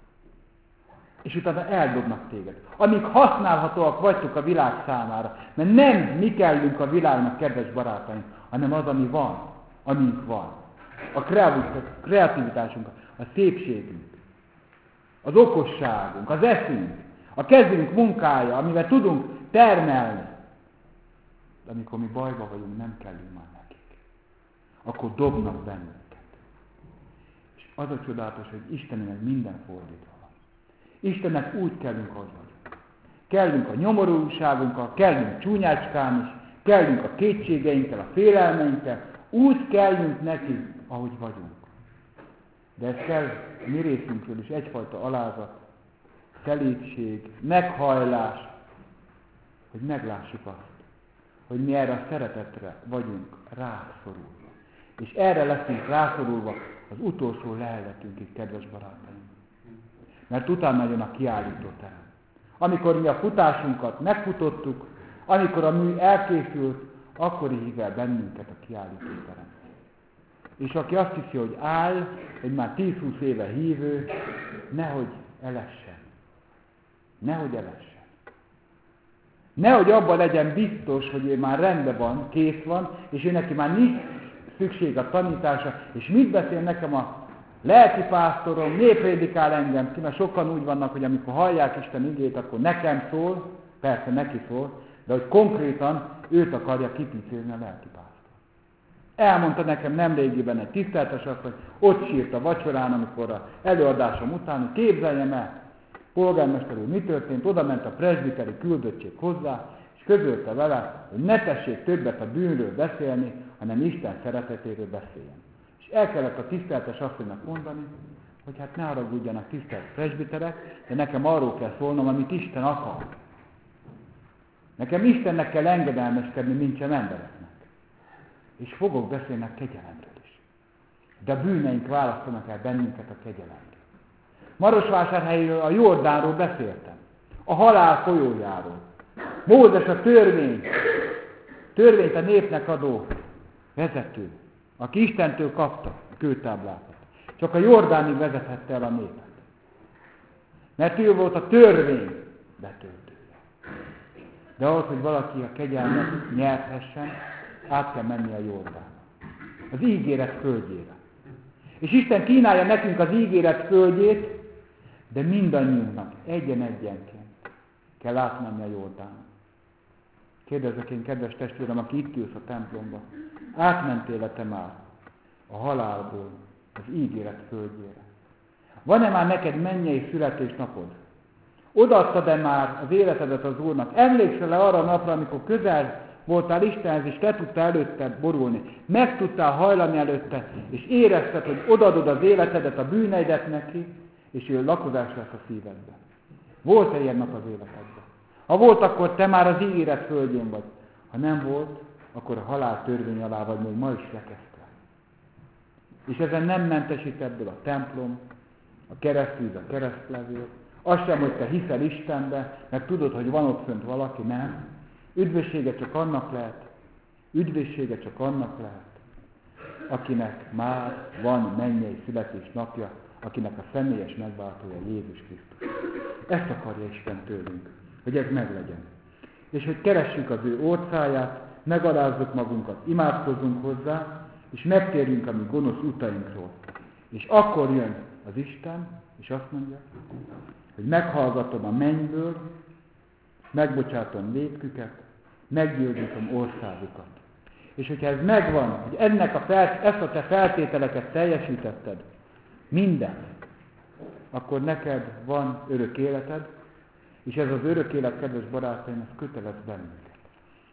És utána eldobnak téged. Amíg használhatóak vagytok a világ számára. Mert nem mi kellünk a világnak, kedves barátaim, hanem az, ami van, amink van. A kreativitásunk, a szépségünk, az okosságunk, az eszünk, a kezünk munkája, amivel tudunk termelni. De amikor mi bajba vagyunk, nem kellünk már nekik. Akkor dobnak bennünket. És az a csodálatos, hogy Istennek minden fordítva van. Istennek úgy kellünk, ahogy vagyunk. Kellünk a nyomorúságunkkal, kellünk csúnyácskán is, kellünk a kétségeinkkel, a félelmeinkkel, úgy kellünk neki, ahogy vagyunk. De ez kell mi részünkről is egyfajta alázat, szelídség, meghajlás, hogy meglássuk azt, hogy mi erre a szeretetre vagyunk rászorulva. És erre leszünk rászorulva az utolsó lelvetünkig, kedves barátaim. Mert utána jön a kiállító terem. Amikor mi a futásunkat megfutottuk, amikor a mű elkészült, akkor hív el bennünket a kiállító terem. És aki azt hiszi, hogy áll, hogy már tíz-húsz éve hívő, nehogy elessen. Nehogy elessen. Nehogy abban legyen biztos, hogy ő már rendben van, kész van, és ő neki már nincs szükség a tanítása, és mit beszél nekem a lelkipásztorom, miért prédikál engem ki, mert sokan úgy vannak, hogy amikor hallják Isten igét, akkor nekem szól, persze neki szól, de hogy konkrétan őt akarja kipicélni a lelkipásztor. Elmondta nekem nemrégiben egy tiszteltes azt, hogy ott sírt a vacsorán, amikor az előadásom után, hogy képzeljem el, polgármester úr, mi történt, oda ment a presbiteri küldöttség hozzá, és közölte vele, hogy ne tessék többet a bűnről beszélni, hanem Isten szeretetéről beszéljen. És el kellett a tiszteltes asszonynak mondani, hogy hát ne haragudjanak tisztelt presbiterek, de nekem arról kell szólnom, amit Isten akar. Nekem Istennek kell engedelmeskedni, mint sem embereknek. És fogok beszélni a kegyelemről is. De a bűneink választanak el bennünket a kegyelemről. Marosvásárhelyről, a Jordánról beszéltem. A halál folyójáról. Mózes a törvény, törvényt a népnek adó vezető, aki Istentől kapta a kőtáblákat. Csak a Jordánig vezethette el a népet. Mert ő volt a törvény betöltője. De ahhoz, hogy valaki a kegyelmet nyerhessen, át kell menni a Jordán. Az ígéret földjére. És Isten kínálja nekünk az ígéret földjét, de mindannyiunknak egyen-egyenként kell átmenni a Jordánon. Kérdezek én, kedves testvérem, aki itt ülsz a templomba, átmentél-e te már a halálból az ígéret földjére? Van-e már neked mennyei születésnapod? Odaadtad-e már az életedet az Úrnak? Emlékszel-e arra a napra, amikor közel voltál Istenhez, és te tudtál előtte borulni? Meg tudtál hajlani előtte, és érezted, hogy odaadod az életedet, a bűneidet neki, és ő lakozás lesz a szívedben. Volt-e ilyen nap az életedben? Ha volt, akkor te már az ígéret földjén vagy. Ha nem volt, akkor a halál törvény alá vagy még ma is rekesztve. És ezen nem mentesít ebből a templom, a keresztűz, a keresztlevél, az sem, hogy te hiszel Istenbe, mert tudod, hogy van ott fönt valaki, nem. Üdvössége csak annak lehet, üdvössége csak annak lehet, akinek már van mennyei születésnapja, akinek a személyes megváltója Jézus Krisztus. Ezt akarja Isten tőlünk, hogy ez meglegyen. És hogy keressük az ő orcáját, megalázzuk magunkat, imádkozzunk hozzá, és megtérjünk a mi gonosz utainkról. És akkor jön az Isten, és azt mondja, hogy meghallgatom a mennyből, megbocsátom vétküket, meggyőzítom országukat. És hogyha ez megvan, hogy ennek a fel, ezt a te feltételeket teljesítetted, minden, akkor neked van örök életed, és ez az örök élet, kedves barátaim, ez kötelez bennünket.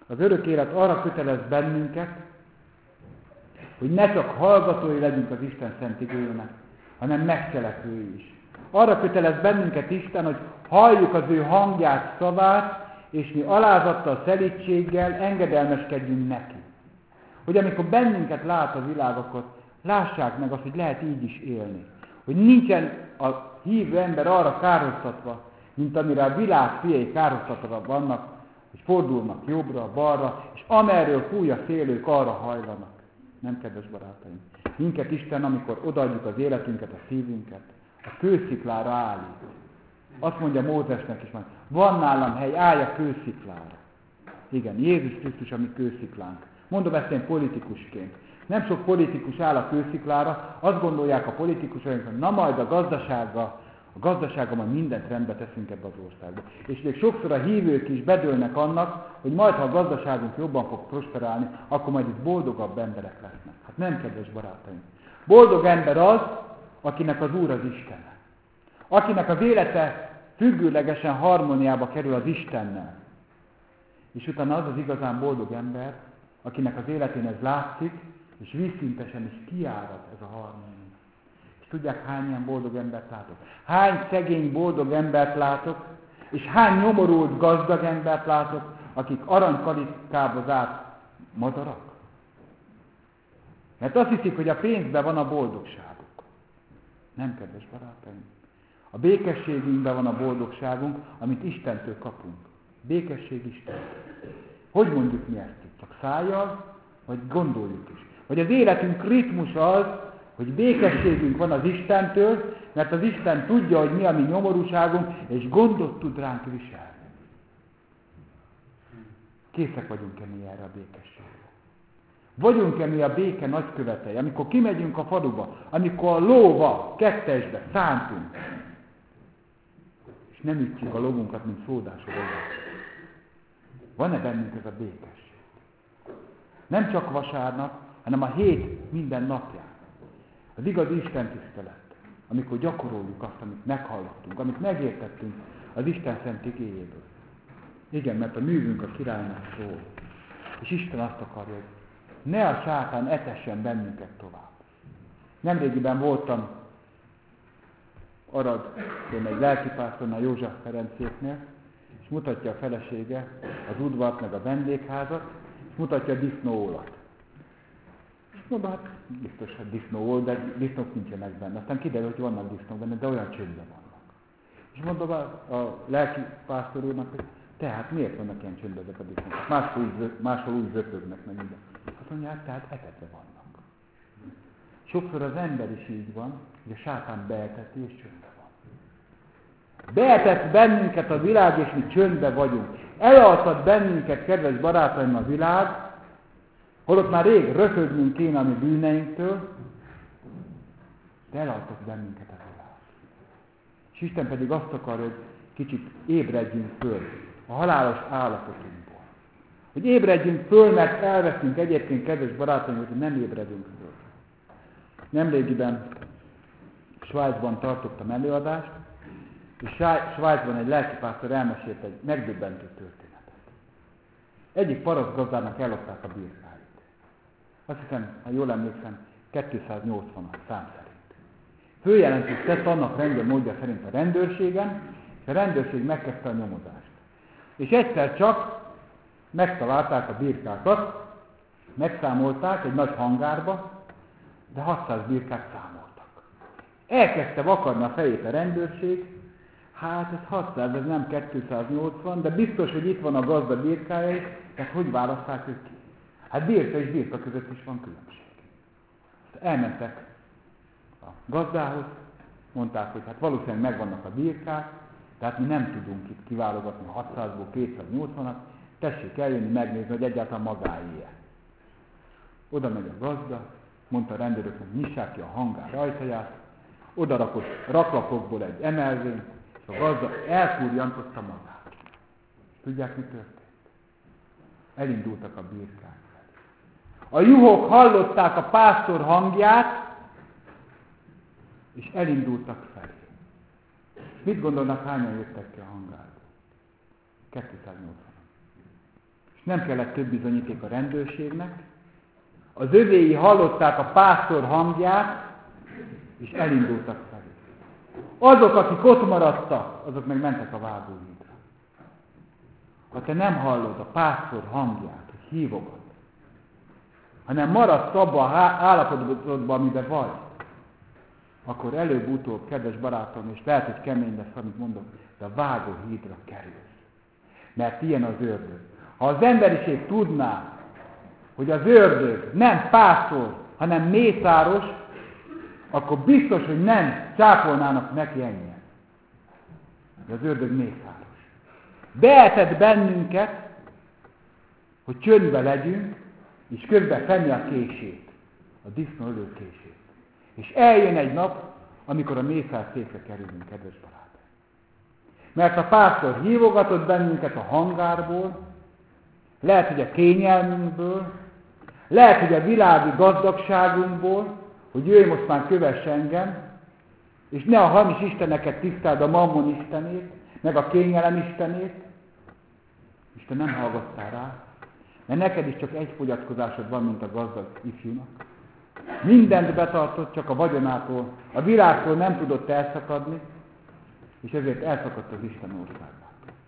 Az örök élet arra kötelez bennünket, hogy ne csak hallgatói legyünk az Isten szent igéjének, hanem megcselekvői is. Arra kötelez bennünket Isten, hogy halljuk az ő hangját, szavát, és mi alázattal, szelídséggel engedelmeskedjünk neki. Hogy amikor bennünket lát a világ, akkor lássák meg azt, hogy lehet így is élni. Hogy nincsen a hívő ember arra kárhoztatva, mint amire a világ fiai kárhoztatva vannak, hogy fordulnak jobbra, balra, és amerről fúj a szél, ők arra hajlanak. Nem, kedves barátaim. Minket Isten, amikor odaadjuk az életünket, a szívünket, a kősziklára állít. Azt mondja Mózesnek is már, van nálam hely, állj a kősziklára. Igen, Jézus Krisztus a mi kősziklánk. Mondom ezt én politikusként. Nem sok politikus áll a kősziklára, azt gondolják a politikusok, hogy na majd a gazdasággal, a gazdasággal majd mindent rendbe teszünk ebbe az országba. És még sokszor a hívők is bedőlnek annak, hogy majd ha a gazdaságunk jobban fog prosperálni, akkor majd itt boldogabb emberek lesznek. Hát nem, kedves barátaim. Boldog ember az, akinek az Úr az Istene. Akinek az élete függőlegesen harmóniába kerül az Istennel. És utána az az igazán boldog ember, akinek az életén ez látszik, és vízszintesen is kiárad ez a harmónia. És tudják, hány ilyen boldog embert látok? Hány szegény boldog embert látok, és hány nyomorult gazdag embert látok, akik aranykalitkába zárt madarak? Mert azt hiszik, hogy a pénzben van a boldogságuk. Nem, kedves barátaim. A békességünkben van a boldogságunk, amit Istentől kapunk. Békesség Isten. Hogy mondjuk mi ezt? Csak szájjal, vagy gondoljuk is? Vagy az életünk ritmus az, hogy békességünk van az Istentől, mert az Isten tudja, hogy mi a mi nyomorúságunk, és gondot tud ránk viselni. Készek vagyunk-e mi erre a békességre? Vagyunk-e mi a béke nagykövetei, amikor kimegyünk a faluba, amikor a lóva, kettesbe szántunk, és nem ütjük a lovunkat, mint szódás lovat. Van-e bennünk ez a békesség? Nem csak vasárnap, hanem a hét minden napján. Az igazi Isten tisztelet, amikor gyakoroljuk azt, amit meghallottunk, amit megértettünk az Isten szent igéjéből. Igen, mert a művünk a királynak szól. És Isten azt akarja, hogy ne a sátán etessen bennünket tovább. Nemrégiben voltam Aradon egy lelkipásztornál, József Ferencéknél, és mutatja a felesége az udvart meg a vendégházat, és mutatja a disznóolat. És mondom, hát biztos, hogy disznóol, de disznók nincsenek benne. Aztán kiderül, hogy vannak disznók benne, de olyan csöndben vannak. És mondom a, a lelkipásztor úrnak, hogy tehát miért vannak ilyen csöndben ezek a disznók? Máshol úgy, máshol úgy zöpögnek meg minden. Azt mondja, hát tehát etetve vannak. Sokszor az ember is így van, hogy a sátán beeteti és csöndben van. Beetett bennünket a világ, és mi csöndben vagyunk. Elaltat bennünket, kedves barátaim, a világ, holott már rég röhögnünk kéne a mi bűneinktől, de elaltat bennünket a világ. És Isten pedig azt akar, hogy kicsit ébredjünk föl a halálos állapotunkból. Hogy ébredjünk föl, mert elveszünk egyébként, kedves barátaim, hogy nem ébredünk föl. Nemrégiben Svájcban tartottam előadást, és Svájcban egy lelkipásztor elmesélt egy megdöbbentő történetet. Egyik parasztgazdának ellopták a birkáit. Azt hiszem, ha jól emlékszem, kétszáznyolcvan szám szerint. Följelentést tett annak rendőr módja szerint a rendőrségen, és a rendőrség megkezdte a nyomozást. És egyszer csak megtalálták a birkákat, megszámolták egy nagy hangárba, de hatszáz birkát számoltak. Elkezdte vakarni a fejét a rendőrség, hát ez hatszáz, ez nem kétszáznyolcvan, de biztos, hogy itt van a gazda birkája, tehát hogy választák ők ki? Hát birka és birka között is van különbség. Elmentek a gazdához, mondták, hogy hát valószínűleg megvannak a birkák, tehát mi nem tudunk itt kiválogatni a hatszázból kétszáznyolcvanat, tessék eljönni, megnézni, hogy egyáltalán magáé-e. Oda megy a gazda, mondta a rendőröknek, nyissák ki a hangár ajtaját, oda rakott raklapokból egy emelvényt, és a gazda elfúrjantotta magát. Tudják, mi történt? Elindultak a birkák. A juhok hallották a pásztor hangját, és elindultak felé. Mit gondolnak, hányan jöttek ki a hangárba? kétszáznyolcvan. És és nem kellett több bizonyíték a rendőrségnek. Az övéi hallották a pásztor hangját, és elindultak felé. Azok, akik ott maradtak, azok meg mentek a vágóhídra. Ha te nem hallod a pásztor hangját, hogy hívogat, hanem maradsz abban a állapotban, amiben vagy, akkor előbb-utóbb, kedves barátom, és lehet, hogy kemény lesz, amit mondok, de a vágóhídra kerülsz. Mert ilyen az ördög. Ha az emberiség tudná, hogy az ördög nem pásztor, hanem mészáros, akkor biztos, hogy nem cáfolnának neki ennyien. De az ördög mészáros. Beetett bennünket, hogy csöndbe legyünk, és közben fenni a kését, a disznó ölő kését. És eljön egy nap, amikor a mészár székre kerülünk, kedves barátok. Mert a pásztor hívogatott bennünket a hangárból, lehet, hogy a kényelmünkből, lehet, hogy a világi gazdagságunkból, hogy jöjj most már kövess engem, és ne a hamis isteneket tiszteld, a mammon istenét, meg a kényelem istenét. És te nem hallgattál rá, mert neked is csak egy fogyatkozásod van, mint a gazdag ifjúnak. Mindent betartott, csak a vagyonától, a világtól nem tudott elszakadni, és ezért elszakadt az Isten országától.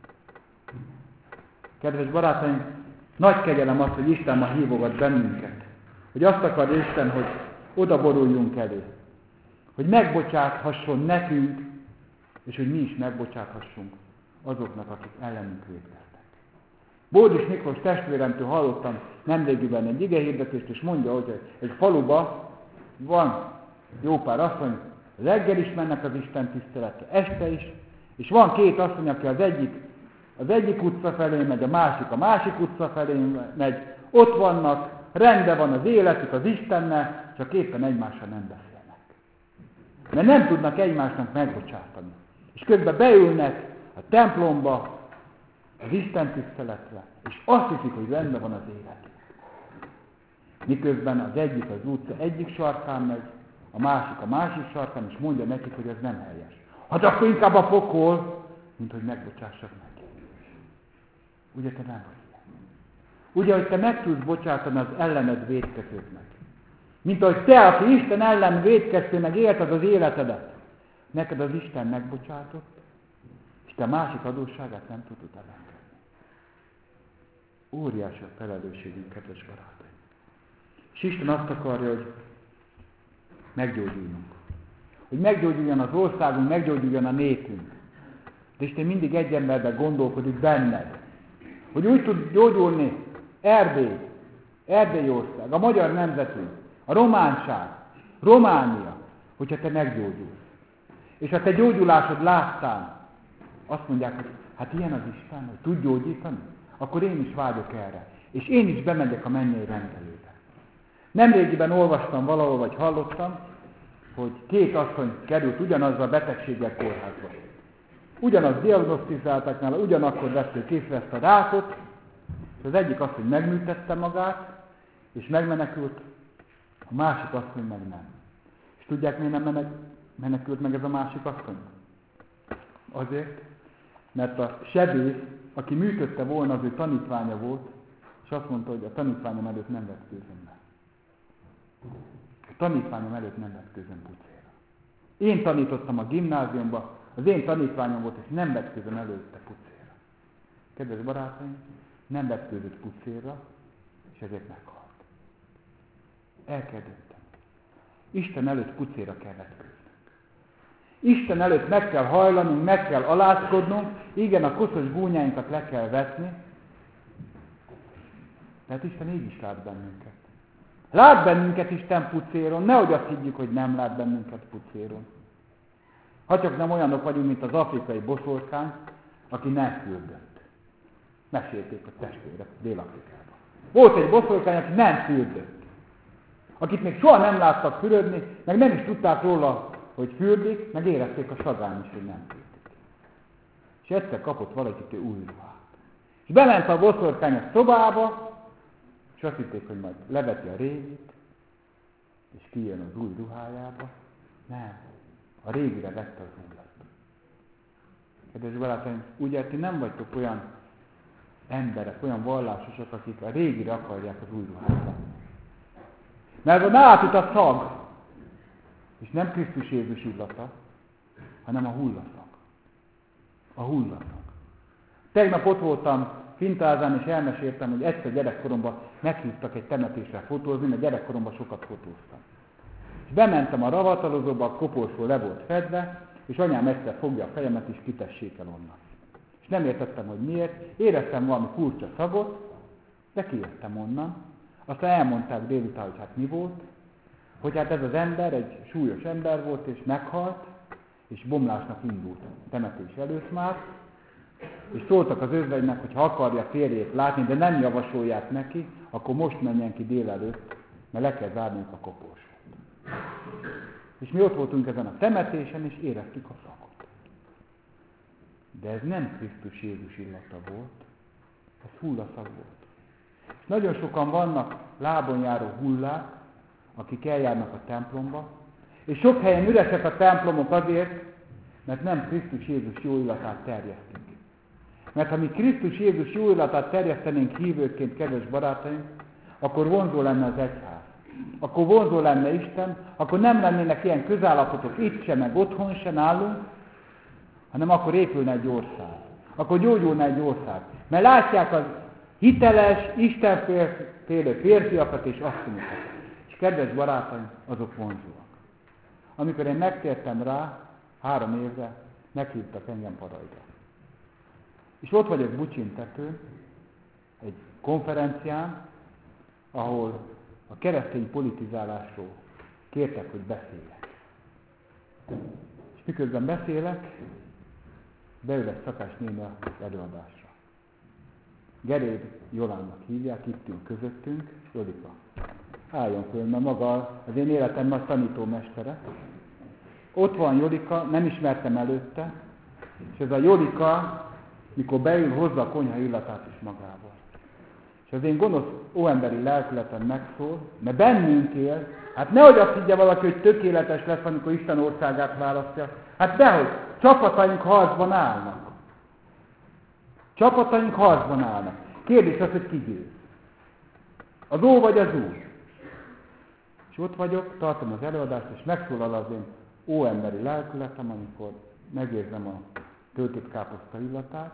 Kedves barátaim, nagy kegyelem az, hogy Isten ma hívogat bennünket. Hogy azt akarja Isten, hogy oda boruljunk elő. Hogy megbocsáthasson nekünk, és hogy mi is megbocsáthassunk azoknak, akik ellenünk vétkeztek. Bódis Miklós testvéremtől hallottam nemrégiben egy igehirdetést, és mondja, hogy egy faluba van jó pár asszony, reggel is mennek az Isten tiszteletre, este is, és van két asszony, aki az egyik, az egyik utca felé megy, a másik a másik utca felé megy, ott vannak, rendben van az életük az Istennel, csak éppen egymással nem beszélnek. Mert nem tudnak egymásnak megbocsátani. És közben beülnek a templomba, az Isten tiszteletre, és azt hiszik, hogy rendben van az életük. Miközben az egyik az utca egyik sarkán megy, a másik a másik sarkán, és mondja nekik, hogy ez nem helyes. Hát akkor inkább a pokol, mint hogy megbocsássak neki. Ugye te nem vagy ilyen? Ugye, hogy te meg tudsz bocsátani az ellened vétkezőknek. Mint ahogy te, aki Isten ellen vétkeztél, meg élted az életedet. Neked az Isten megbocsátott, és te másik adósságát nem tudod elengedni. Óriási a felelősségünk, kedves barátaim. És Isten azt akarja, hogy meggyógyuljunk. Hogy meggyógyuljon az országunk, meggyógyuljon a népünk. De Isten mindig egy emberben gondolkodik benned. Hogy úgy tud gyógyulni Erdély, Erdély ország, a magyar nemzetünk, a románság, Románia, hogyha te meggyógyulsz. És ha te gyógyulásod láttál, azt mondják, hogy hát ilyen az Isten, hogy tud gyógyítani, akkor én is vágyok erre. És én is bemegyek a mennyei rendelőbe. Nemrégiben olvastam valahol, vagy hallottam, hogy két asszony került ugyanazzal a betegséggel kórházba. Ugyanazt diagnosztizálták nála, ugyanakkor vették észre ezt a rákot, és az egyik asszony megműtette magát, és megmenekült, a másik asszony meg nem. És tudják, miért nem menekült meg ez a másik asszony? Azért, mert a sebész, aki műtötte volna, az ő tanítványa volt, és azt mondta, hogy a tanítványom előtt nem vetkőzöm le. A tanítványom előtt nem vetkőzöm pucéra. Én tanítottam a gimnáziumba, az én tanítványom volt, és nem vetkőzöm előtte pucéra. Kedves barátaim, nem vetkőzött pucéra, és ezért meghalt. El kell dönteni. Isten előtt pucéra kell vetkőznünk. Isten előtt meg kell hajlanunk, meg kell alázkodnunk, igen, a koszos gúnyáinkat le kell vetni, mert Isten így is lát bennünket. Lát bennünket Isten pucéron, nehogy azt higgyük, hogy nem lát bennünket pucéron. Ha csak nem olyanok vagyunk, mint az afrikai boszorkány, aki nem fürdött. Mesélték a testvérek Dél-Afrikában. Volt egy boszorkány, aki nem fürdött. Akit még soha nem láttak fürödni, meg nem is tudták róla, hogy fürdik, meg érezték a sagán is, hogy nem fürdik. És egyszer kapott valakitől új ruhát. És bement a boszorkány a szobába, és azt hitték, hogy majd leveti a régit, és kijön az új ruhájába. Nem. A régire vette az újat. Kedves barátaim, ugye ti nem vagytok olyan emberek, olyan vallásosok, akik a régire akarják az új ruhát. Mert az átüt a szag, és nem Krisztus Jézus illata, hanem a hullaszag. A hullaszag. Tegnap ott voltam Fintázán, és elmeséltem, hogy egyszer gyerekkoromban meghívtak egy temetésre fotózni, mert gyerekkoromban sokat fotóztam. És bementem a ravatalozóba, a koporsó le volt fedve, és anyám egyszer fogja a fejemet, és kitessék el onnan. És nem értettem, hogy miért. Éreztem valami furcsa szagot, de kijöttem onnan. Aztán elmondták délután, hogy hát mi volt, hogy hát ez az ember egy súlyos ember volt, és meghalt, és bomlásnak indult temetés előtt már, és szóltak az özvegynek, hogy ha akarja férjét látni, de nem javasolják neki, akkor most menjen ki délelőtt, mert le kell zárniuk a koporsót. És mi ott voltunk ezen a temetésen, és éreztük a szagot. De ez nem Krisztus Jézus illata volt, ez hullaszag volt. És nagyon sokan vannak lábon járó hullák, akik eljárnak a templomba, és sok helyen üresek a templomok azért, mert nem Krisztus Jézus jó illatát terjesztik. Mert ha mi Krisztus Jézus jó illatát terjesztenénk hívőként, kedves barátaink, akkor vonzó lenne az egyház. Akkor vonzó lenne Isten, akkor nem lennének ilyen közállapotok itt se, meg otthon se nálunk, hanem akkor épülne egy ország. Akkor gyógyulna egy ország. Mert látják az hiteles, istenfélő férfiakat és asszonyokat. És kedves barátaim, azok vonzóak. Amikor én megtértem rá, három évre meghívtak engem Parajdra. És ott vagyok Bucsintetőn, egy konferencián, ahol a keresztény politizálásról kértek, hogy beszéljek. És miközben beszélek, beül egy szakás néni az előadásra. Geréd Jolánnak hívják, itt ül közöttünk, Jolika. Álljon föl, mert maga az én életem nagy tanítómestere. Ott van Jolika, nem ismertem előtte, és ez a Jolika, mikor beül, hozza a konyha illatát is magával. És az én gonosz óemberi lelkületem megszól, mert bennünk él, hát nehogy azt higgye valaki, hogy tökéletes lesz, amikor Isten országát választja. Hát dehogy, csapataink harcban állnak. Csapataink harcban állnak. Kérdés az, hogy ki győz. Az ó vagy az úr. És ott vagyok, tartom az előadást, és megszólal az én óemberi lelkületem, amikor megérzem a töltött káposzta illatát,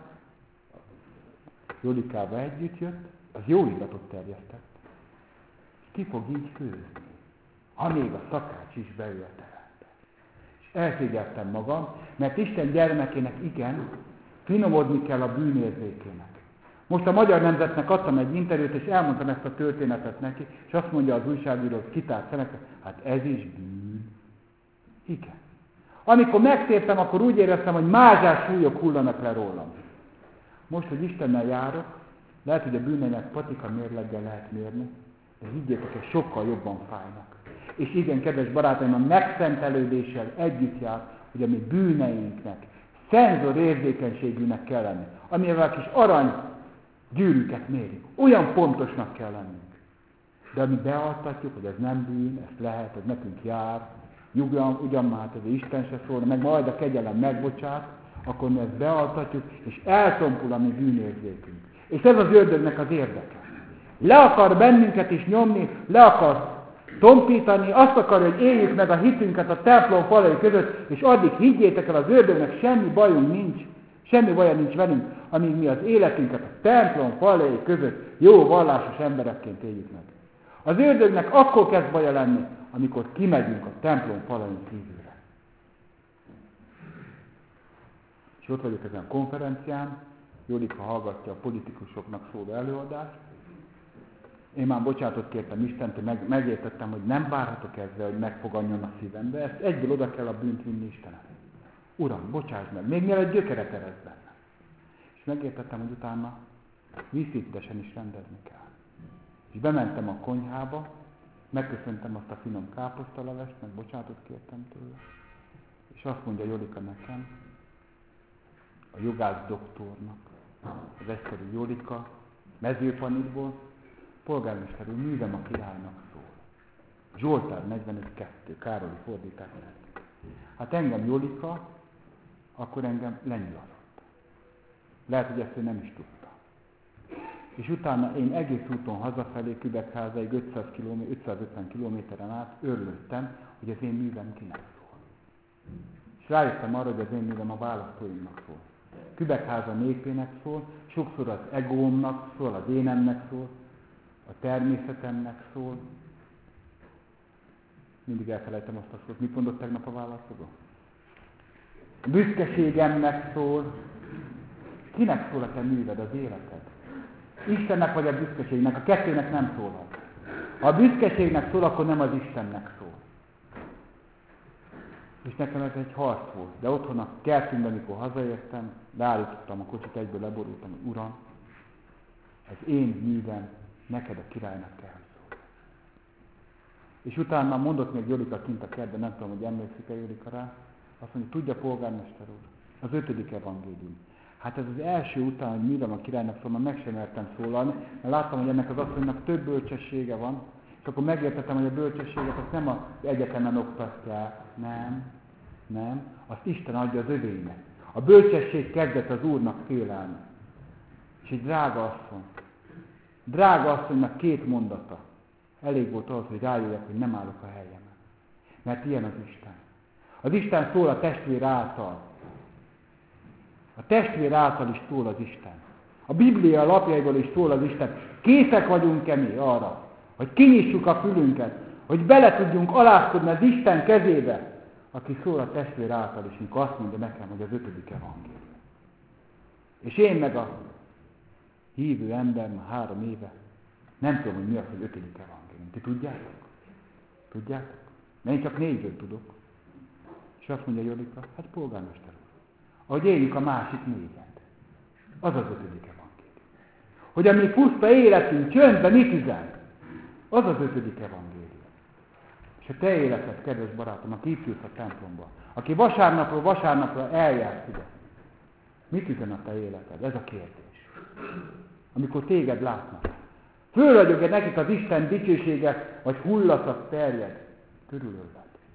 Jolikával együtt jött, az jó illatot terjesztett. Ki fog így főzni, ha még a szakács is beül a terembe. És elszégyeltem magam, mert Isten gyermekének igen, finomodni kell a bűnérzékének. Most a Magyar Nemzetnek adtam egy interjút, és elmondtam ezt a történetet neki, és azt mondja az újságíró, hogy kitárt szemekre, hát ez is bűn. Igen. Amikor megtértem, akkor úgy éreztem, hogy mázsás súlyok hullanak le rólam. Most, hogy Istennel járok, lehet, hogy a bűneinek patika mérleggel lehet mérni, de higgyétek, hogy sokkal jobban fájnak. És igen, kedves barátaim, a megszentelődéssel együtt jár, hogy a mi bűneinknek, szenzor érzékenységűnek kell lenni. Amivel kis arany gyűrűket mérjük. Olyan pontosnak kell lennünk. De ami beadtatjuk, hogy ez nem bűn, ez lehet, ez nekünk jár, nyugodjan, ugyan már, ez Isten se szól, meg majd a kegyelem megbocsát, akkor mi ezt bealtatjuk, és eltompul a mi bűnérzékünk. És ez az ördögnek az érdeke. Le akar bennünket is nyomni, le akar tompítani, azt akarja, hogy éljük meg a hitünket a templom falai között, és addig higgyétek el, az ördögnek semmi bajunk nincs, semmi baja nincs velünk, amíg mi az életünket a templom falai között jó vallásos emberekként éljük meg. Az ördögnek akkor kezd baja lenni, amikor kimegyünk a templom falain kívülre. És ott vagyok ezen a konferencián, Jolika hallgatja a politikusoknak szóló előadást. Én már bocsánatot kértem Istentől, meg, megértettem, hogy nem várhatok ezzel, hogy megfogadjon a szívembe, ezt egyből oda kell a bűnt vinni Istenet. Uram, bocsáss meg, még mielőtt gyökeret ereszt benne. És megértettem, hogy utána vízszintesen is rendezni kell. És bementem a konyhába, megköszöntem azt a finom káposztalevest, meg bocsánatot kértem tőle. És azt mondja Jolika nekem, a jogász doktornak, az egyszerű Jolika, Mezőpanitból, polgármester úr, művem a királynak szól. Zsoltár negyvenöt kettő, Károli fordítás lett. Hát engem Jolika, akkor engem lenyilatott. Lehet, hogy ezt ő nem is tudta. és utána én egész úton hazafelé Kübekházáig ötszázötven kilométeren át örülöttem, hogy az én művem kinek szól. És rájöttem arra, hogy az én művem a választóimnak szól. Kübekháza népének szól, sokszor az egómnak szól, az énemnek szól, a természetemnek szól. Mindig elfelejtem azt a szót. Mit mondott tegnap a válaszoló? A büszkeségemnek szól. Kinek szól a te műved, az életed? Istennek vagy a büszkeségnek? A kettőnek nem szólhat. Ha a büszkeségnek szól, akkor nem az Istennek szól. És nekem ez egy harc volt. De otthon a kertünkben, amikor hazaértem, leállítottam a kocsit, egyből leborultam, hogy Uram, ez én művem, neked a királynak kell, hogy szólj. És utána mondott még Jolika kint a kertben, nem tudom, hogy emlékszik-e Jolika rá, azt mondja, tudja, polgármester úr, az ötödik evangélium. Hát ez az első után, hogy művem a királynak szól, már meg sem mertem szólalni, mert láttam, hogy ennek az asszonynak több bölcsessége van, és akkor megértettem, hogy a bölcsességet azt nem az egyetemen oktatják, nem, nem, azt Isten adja az övének. A bölcsesség kezdet az Úrnak félelme. És egy drága asszony, drága asszonynak két mondata elég volt ahhoz, hogy rájöjjek, hogy nem állok a helyemen. Mert ilyen az Isten. Az Isten szól a testvér által. A testvér által is szól az Isten. A Biblia lapjaiból is szól az Isten. Készek vagyunk-e mi arra, hogy kinyissuk a fülünket, hogy bele tudjunk alázkodni az Isten kezébe, aki szól a testvér által is, mikor azt mondja nekem, hogy az ötödik evangélium. És én meg a hívő ember már három éve nem tudom, hogy mi az, hogy ötödik evangélium. Ti tudjátok? Tudjátok? Mert én csak négyről tudok. És azt mondja Jolika, hát polgármester úr, ahogy éljük a másik négyet. Az az ötödik evangélium. Hogy a mi puszta életünk csöndben mit üzen? Az az ötödik evangélium. És a te életed, kedves barátom, aki itt ülsz a templomba, aki vasárnapról vasárnapra eljársz ide, mit üzen a te életed? Ez a kérdés. Amikor téged látnak. Fölragyog-e nekik az Isten dicsősége, vagy hullaszak terjed körülötted?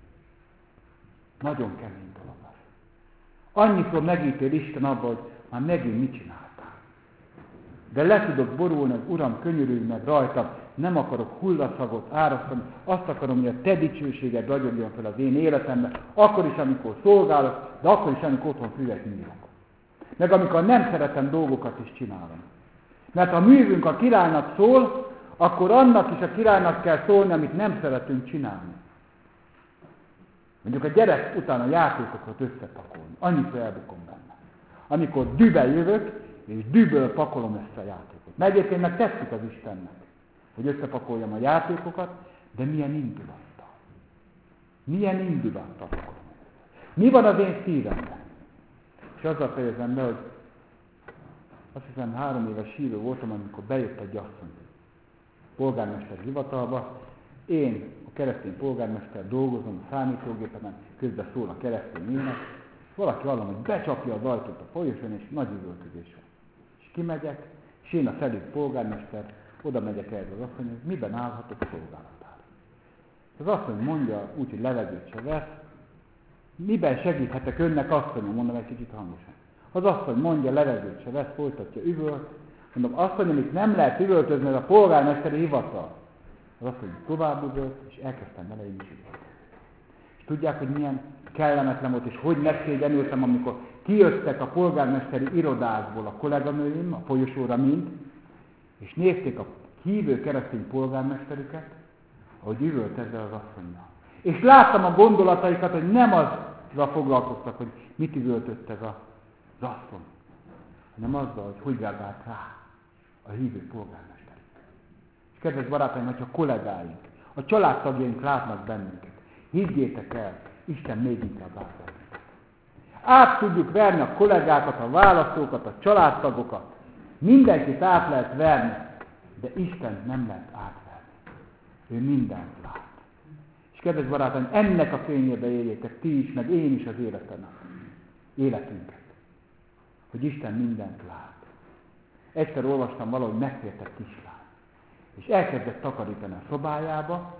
Nagyon kemény dolog az. Annyiszor megítél Isten abba, hogy már megint mit csináltál. De le tudok borulni, hogy Uram, könyörülj meg rajtam, nem akarok hullaszagot árasztani, azt akarom, hogy a te dicsőséged ragyogjon fel az én életemben, akkor is, amikor szolgálok, de akkor is, amikor otthon füvet nyírok. Meg amikor nem szeretem dolgokat is csinálom. Mert ha a művünk a királynak szól, akkor annak is a királynak kell szólni, amit nem szeretünk csinálni. Mondjuk a gyerek után a játékokat összepakolni. Annyiszor elbukom benne. Amikor dübe jövök, és düből pakolom ezt a játékot. Mert egyébként meg tetszik az Istennek, hogy összepakoljam a játékokat, de milyen indulattal. Milyen indulattal pakolom. Mi van az én szívemben? És azzal fejezem be, hogy azt hiszem három éves hívő voltam, amikor bejött egy asszony polgármester hivatalba. Én, a keresztény polgármester, dolgozom a számítógépen, közben szól a keresztény ének, és valaki hallom, hogy becsapja az ajtót a folyosón, és nagy üvöltözés van. És kimegyek, és én a szelíd polgármester, oda megyek erre az asszony, hogy miben állhatok szolgálatára. Az asszony mondja, úgy, hogy levegőt se vesz, miben segíthetek önnek, asszonyom, mondom egy kicsit hangosan. Az asszony mondja, levegőt se vesz, folytatja üvölt. Mondom, asszony, amit nem lehet üvöltözni, ez a polgármesteri hivatal. Az asszony tovább üvölt, és elkezdtem vele én is üvöltözni. És tudják, hogy milyen kellemetlen volt, és hogy megszégyenültem, amikor kijöttek a polgármesteri irodákból a kolléganőim, a folyosóra mind, és nézték a hívő keresztény polgármesterüket, ahogy üvölt ezzel az asszonnyal. És láttam a gondolataikat, hogy nem azzal foglalkoztak, hogy mit üvöltött ez a az asszony, hanem azzal, hogy hogy reagált rá a hívő polgármester. És kedves barátaim, hogyha a kollégáink, a családtagjaink látnak bennünket, higgyétek el, Isten még inkább lát bennünket. Át tudjuk verni a kollégákat, a választókat, a családtagokat. Mindenkit át lehet verni, de Istent nem lehet átverni. Ő mindent lát. És kedves barátaim, ennek a fényébe éljétek ti is, meg én is az életemet, életünket. Hogy Isten mindent lát. Egyszer olvastam valahogy megtért egy kislány. És elkezdett takarítani a szobájába,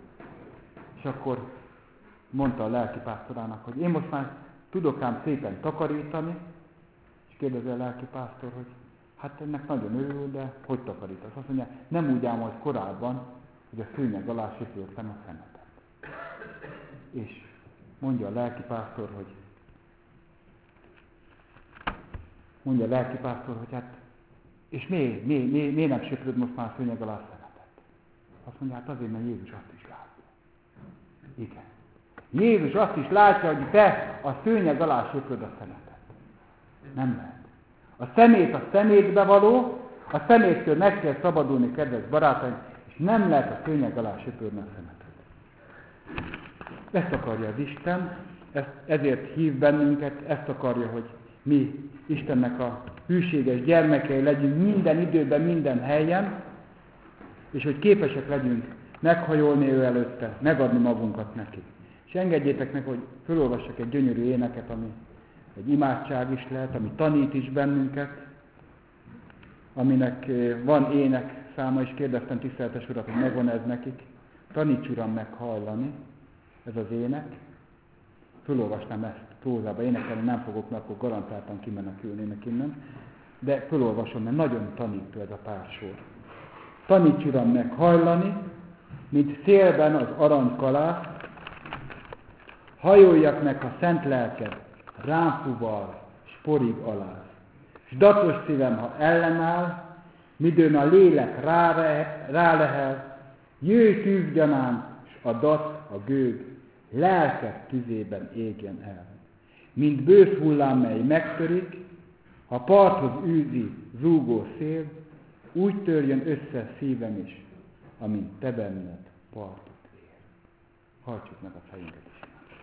és akkor mondta a lelkipásztorának, hogy én most már tudok ám szépen takarítani, és kérdezi a lelkipásztor, hogy Hát ennek nagyon örül, de hogy takarítasz? Azt mondja, nem úgy ám, hogy korábban, hogy a szőnyeg alá söpörtem a szemetet. És mondja a lelkipásztor, hogy mondja a lelkipásztor, hogy hát, és miért, miért, miért, miért nem söpröd most már a szőnyeg alá a szemetet? Azt mondja, hát azért, mert Jézus azt is látja. Igen. Jézus azt is látja, hogy te a szőnyeg alá söpröd a szemetet. Nem lehet. A szemét a szemétbe való, a szeméttől meg kell szabadulni, kedves barátaim, és nem lehet a szőnyeg alá söpörni a szemetet. Ezt akarja az Isten, ezt, ezért hív bennünket, ezt akarja, hogy mi Istennek a hűséges gyermekei legyünk minden időben, minden helyen, és hogy képesek legyünk meghajolni ő előtte, megadni magunkat neki. És engedjétek meg, hogy felolvassak egy gyönyörű éneket, ami egy imádság is lehet, ami tanít is bennünket, aminek van ének száma, és kérdeztem tiszteletes Urat, hogy megvan ez nekik. Taníts Uram meg hallani, ez az ének. Fölolvasnám ezt prózába, énekelni nem fogok, mert akkor garantáltan kimenekülnének innen, de fölolvasom, mert nagyon tanító ez a pár sor. Taníts Uram meg hajlani, mint szélben az aranykalász, hajoljak meg, ha szent lelked rám fuval, s porig aláz. S datos szívem, ha ellenáll, midőn a lélek rálehel, jöjj tűzgyanán, s a dat, a gőg, lelked tüzében égjen el. Mint bősz hullám, mely megtörik, ha parthoz űzi zúgó szél, úgy törjön össze szívem is, amint te benned partot ér. Hajtsuk meg a fejünket is.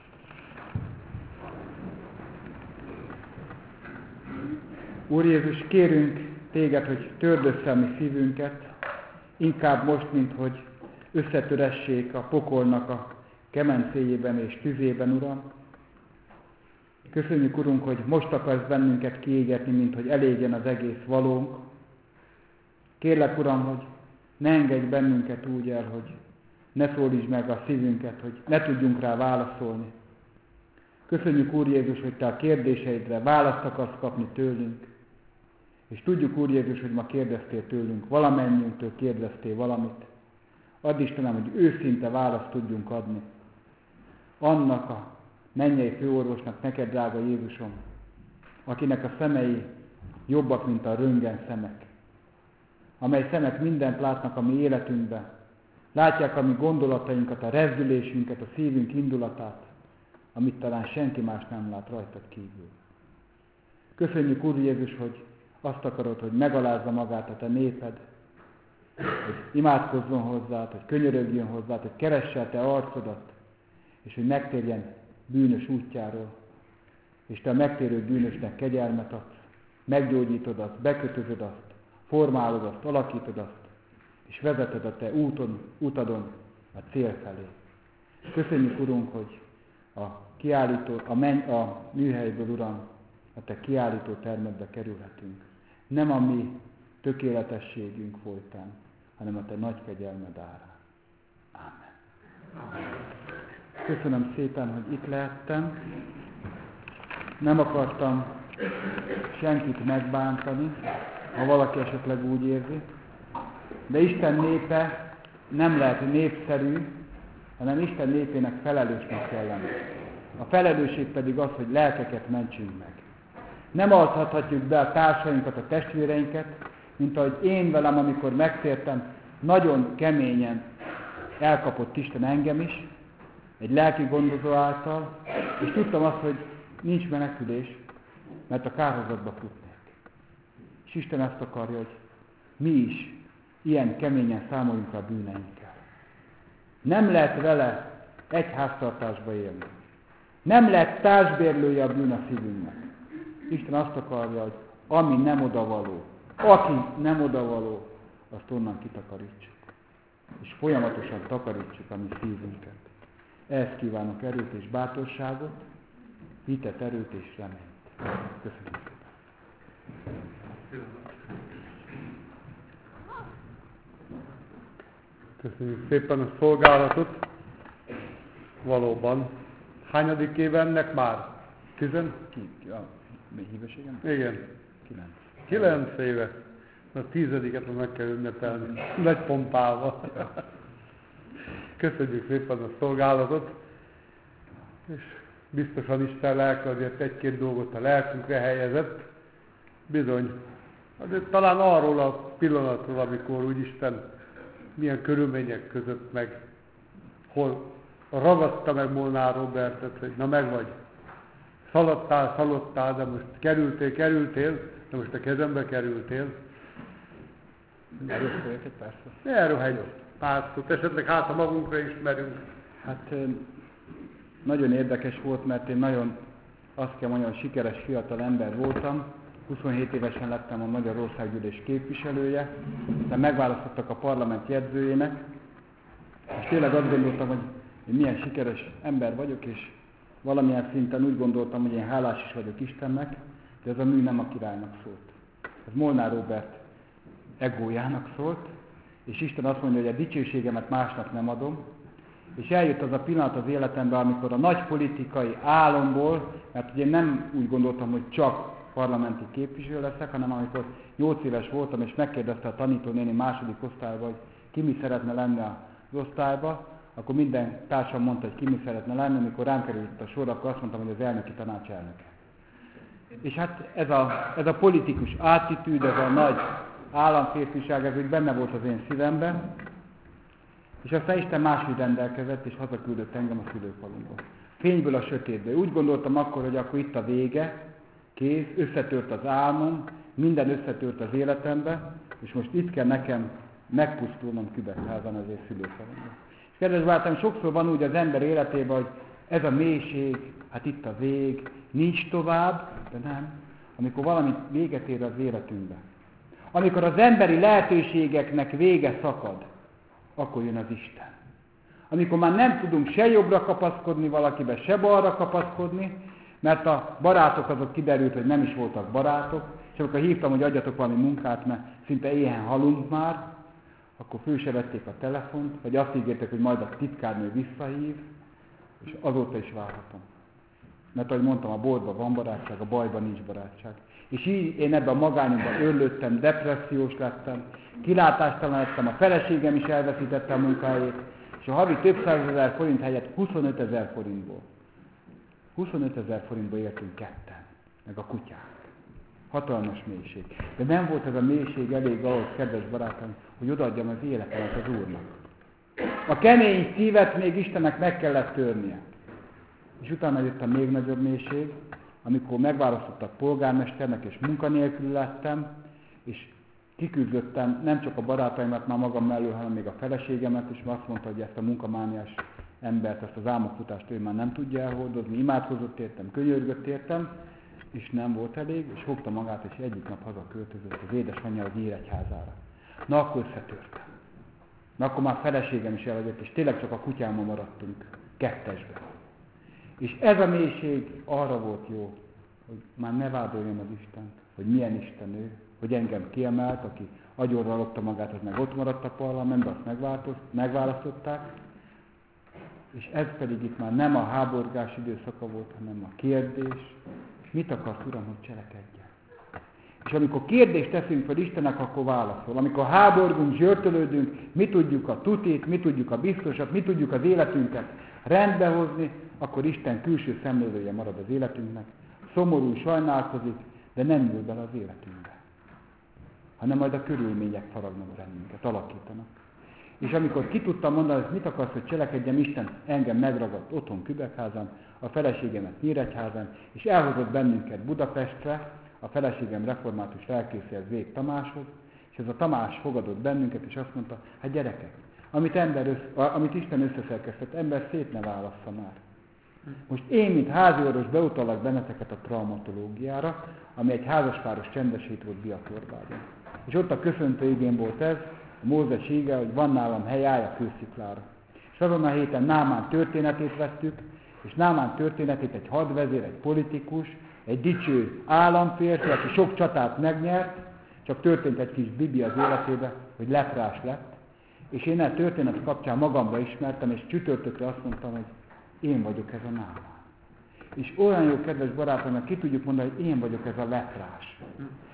Úr Jézus, kérünk téged, hogy törd össze a mi szívünket, inkább most, mint hogy összetöressék a pokolnak a kemencéjében és tüzében, Uram. Köszönjük, Urunk, hogy most akarsz bennünket kiégetni, mint hogy elégjen az egész valónk. Kérlek, Uram, hogy ne engedj bennünket úgy el, hogy ne szólítsd meg a szívünket, hogy ne tudjunk rá válaszolni. Köszönjük, Úr Jézus, hogy Te a kérdéseidre választ akarsz kapni tőlünk. És tudjuk, Úr Jézus, hogy ma kérdeztél tőlünk, valamennyiünktől kérdeztél valamit. Add Istenem, hogy őszinte választ tudjunk adni. Annak a mennyei főorvosnak, neked, drága Jézusom, akinek a szemei jobbak, mint a röntgen szemek, amely szemek mindent látnak a mi életünkben, látják a mi gondolatainkat, a rezdülésünket, a szívünk indulatát, amit talán senki más nem lát rajtad kívül. Köszönjük, Úr Jézus, hogy azt akarod, hogy megalázza magát a te néped, hogy imádkozzon hozzád, hogy könyörögjön hozzád, hogy keresse a te arcodat, és hogy megtérjen bűnös útjáról, és te a megtérő bűnösnek kegyelmet adsz, meggyógyítod azt, bekötözöd azt, formálod azt, alakítod azt, és vezeted a te úton, utadon a cél felé. Köszönjük, Urunk, hogy a kiállító, a, menny, a műhelyből, Uram, a te kiállító termedbe kerülhetünk. Nem a mi tökéletességünk folytán, hanem a te nagy kegyelmed árán. Ámen. Köszönöm szépen, hogy itt lehettem. Nem akartam senkit megbántani, ha valaki esetleg úgy érzi, de Isten népe nem lehet népszerű, hanem Isten népének felelősnek kell lenni. A felelősség pedig az, hogy lelkeket mentsünk meg. Nem altathatjuk be a társainkat, a testvéreinket, mint ahogy én velem, amikor megtértem, nagyon keményen elkapott Isten engem is, egy lelki gondozó által, és tudtam azt, hogy nincs menekülés, mert a kárhozatba futnék. És Isten ezt akarja, hogy mi is ilyen keményen számoljunk a bűneinkkel. Nem lehet vele egy háztartásba élni. Nem lehet társbérlője a bűn a szívünknek. Isten azt akarja, hogy ami nem odavaló, aki nem odavaló, azt onnan kitakarítsuk. És folyamatosan takarítsuk a mi szívünket. Ehhez kívánok erőt és bátorságot, hitet, erőt és reményt. Köszönöm szépen. Köszönjük szépen a szolgálatot. Valóban. Hányadik évennek már? Tizen? Ki? A hívőségem? Igen. Kilenc. Kilenc éve. A tízediket meg kell ünnepelni, nagy pompával. Köszönjük szépen a szolgálatot, és biztosan Isten lelke azért egy-két dolgot a lelkünkre helyezett. Bizony, azért talán arról a pillanatról, amikor úgy Isten milyen körülmények között meg, hol ragadta meg Molnár Robertet, hogy na meg vagy, szaladtál, szaladtál, de most kerültél, kerültél, de most a kezembe kerültél. Erről szólják egy pár szót. Erről egy pár szót, esetleg hát a magunkra ismerünk. Hát nagyon érdekes volt, mert én nagyon, azt kell mondjam, sikeres fiatal ember voltam. huszonhét évesen lettem a Magyarországgyűlés képviselője, aztán megválasztottak a parlament jegyzőjének, és tényleg azt gondoltam, hogy én milyen sikeres ember vagyok, és valamilyen szinten úgy gondoltam, hogy én hálás is vagyok Istennek, de ez a mű nem a királynak szólt. Ez Molnár Róbert egójának szólt, és Isten azt mondja, hogy a dicsőségemet másnak nem adom, és eljött az a pillanat az életemben, amikor a nagy politikai álomból, mert ugye nem úgy gondoltam, hogy csak parlamenti képviselő leszek, hanem amikor nyolc éves voltam, és megkérdezte a tanítónéni második osztályba, hogy ki mi szeretne lenni az osztályba, akkor minden társam mondta, hogy ki mi szeretne lenni, amikor rám került a sor, akkor azt mondtam, hogy az elnöki tanács elnöke. És hát ez a, ez a politikus attitűd, ez a nagy államférfiság, ez úgy benne volt az én szívemben, és aztán Isten máshogy rendelkezett, és hazaküldött engem a szülőfalumba. Fényből a sötétbe. Úgy gondoltam akkor, hogy akkor itt a vége, kész, összetört az álmom, minden összetört az életembe, és most itt kell nekem megpusztulnom Kübekházan az én szülőfalumban. És kedves barátaim, sokszor van úgy az ember életében, hogy ez a mélység, hát itt a vég, nincs tovább, de nem. Amikor valami véget ér az életünkbe. Amikor az emberi lehetőségeknek vége szakad, akkor jön az Isten. Amikor már nem tudunk se jobbra kapaszkodni valakibe, se balra kapaszkodni, mert a barátok azok kiderült, hogy nem is voltak barátok, és amikor hívtam, hogy adjatok valami munkát, mert szinte éhen halunk már, akkor föl se vették a telefont, vagy azt ígértek, hogy majd a titkárnő visszahív, és azóta is várhatom. Mert ahogy mondtam, a boltban van barátság, a bajban nincs barátság. És így én ebben a magányomban örlődtem, depressziós lettem, kilátástalan lettem, a feleségem is elveszítette a munkáját, és a havi több százezer forint helyett huszonöt ezer forintból. huszonöt ezer forintból éltünk ketten, meg a kutyák. Hatalmas mélység. De nem volt ez a mélység elég ahhoz, kedves barátom, hogy odaadjam az életemet az Úrnak. A kemény szívet még Istennek meg kellett törnie. És utána jött a még nagyobb mélység, amikor megválasztottak polgármesternek, és munkanélkül lettem, és kiküzdöttem nem csak a barátaimat már magam mellől, hanem még a feleségemet, és azt mondta, hogy ezt a munkamániás embert, ezt az álmokfutást ő már nem tudja elhordozni, imádkozott értem, könyörgött értem, és nem volt elég, és fogta magát, és egyik nap hazaköltözött az édesanyja a Nyíregyházára. Na akkor összetörtem. Na akkor már feleségem is elhagyott, és tényleg csak a kutyámmal maradtunk kettesben. És ez a mélység arra volt jó, hogy már ne vádoljam az Istent, hogy milyen Isten ő, hogy engem kiemelt, aki agyonra lopta magát, az meg ott maradt a parlamentben, azt megválasztották. És ez pedig itt már nem a háborgás időszaka volt, hanem a kérdés, mit akarsz, Uram, hogy cselekedjen? És amikor kérdést teszünk fel Istennek, akkor válaszol. Amikor háborgunk, zsörtölődünk, mi tudjuk a tutit, mi tudjuk a biztosat, mi tudjuk az életünket rendbehozni, akkor Isten külső szemlélője marad az életünknek. Szomorú, sajnálkozik, de nem ül bele az életünkbe. Hanem majd a körülmények faragnak bennünket, alakítanak. És amikor ki tudtam mondani, hogy mit akarsz, hogy cselekedjem, Isten engem megragadt otthon Kübekházan, a feleségemet Nyíregyházan, és elhozott bennünket Budapestre, a feleségem református lelkészéhez Vég Tamáshoz, és ez a Tamás fogadott bennünket, és azt mondta, hát gyerekek, amit, ember össze, amit Isten összeszerkesztett, ember szét ne válassza már. Most én, mint háziorvos beutalak benneteket a traumatológiára, ami egy házaspáros csendesít volt Biatorbádon. És ott a köszöntő igén volt ez, a Mózes íge, hogy van nálam hely, állj a kősziklára. És azon a héten Námán történetét vettük, és Námán történetét egy hadvezér, egy politikus, egy dicső államférfi, aki sok csatát megnyert, csak történt egy kis bibi az életébe, hogy leprás lett, és én a történet kapcsán magamba ismertem, és csütörtökre azt mondtam, hogy én vagyok ez a Námán. És olyan jó, kedves barátom, hogy ki tudjuk mondani, hogy én vagyok ez a leprás.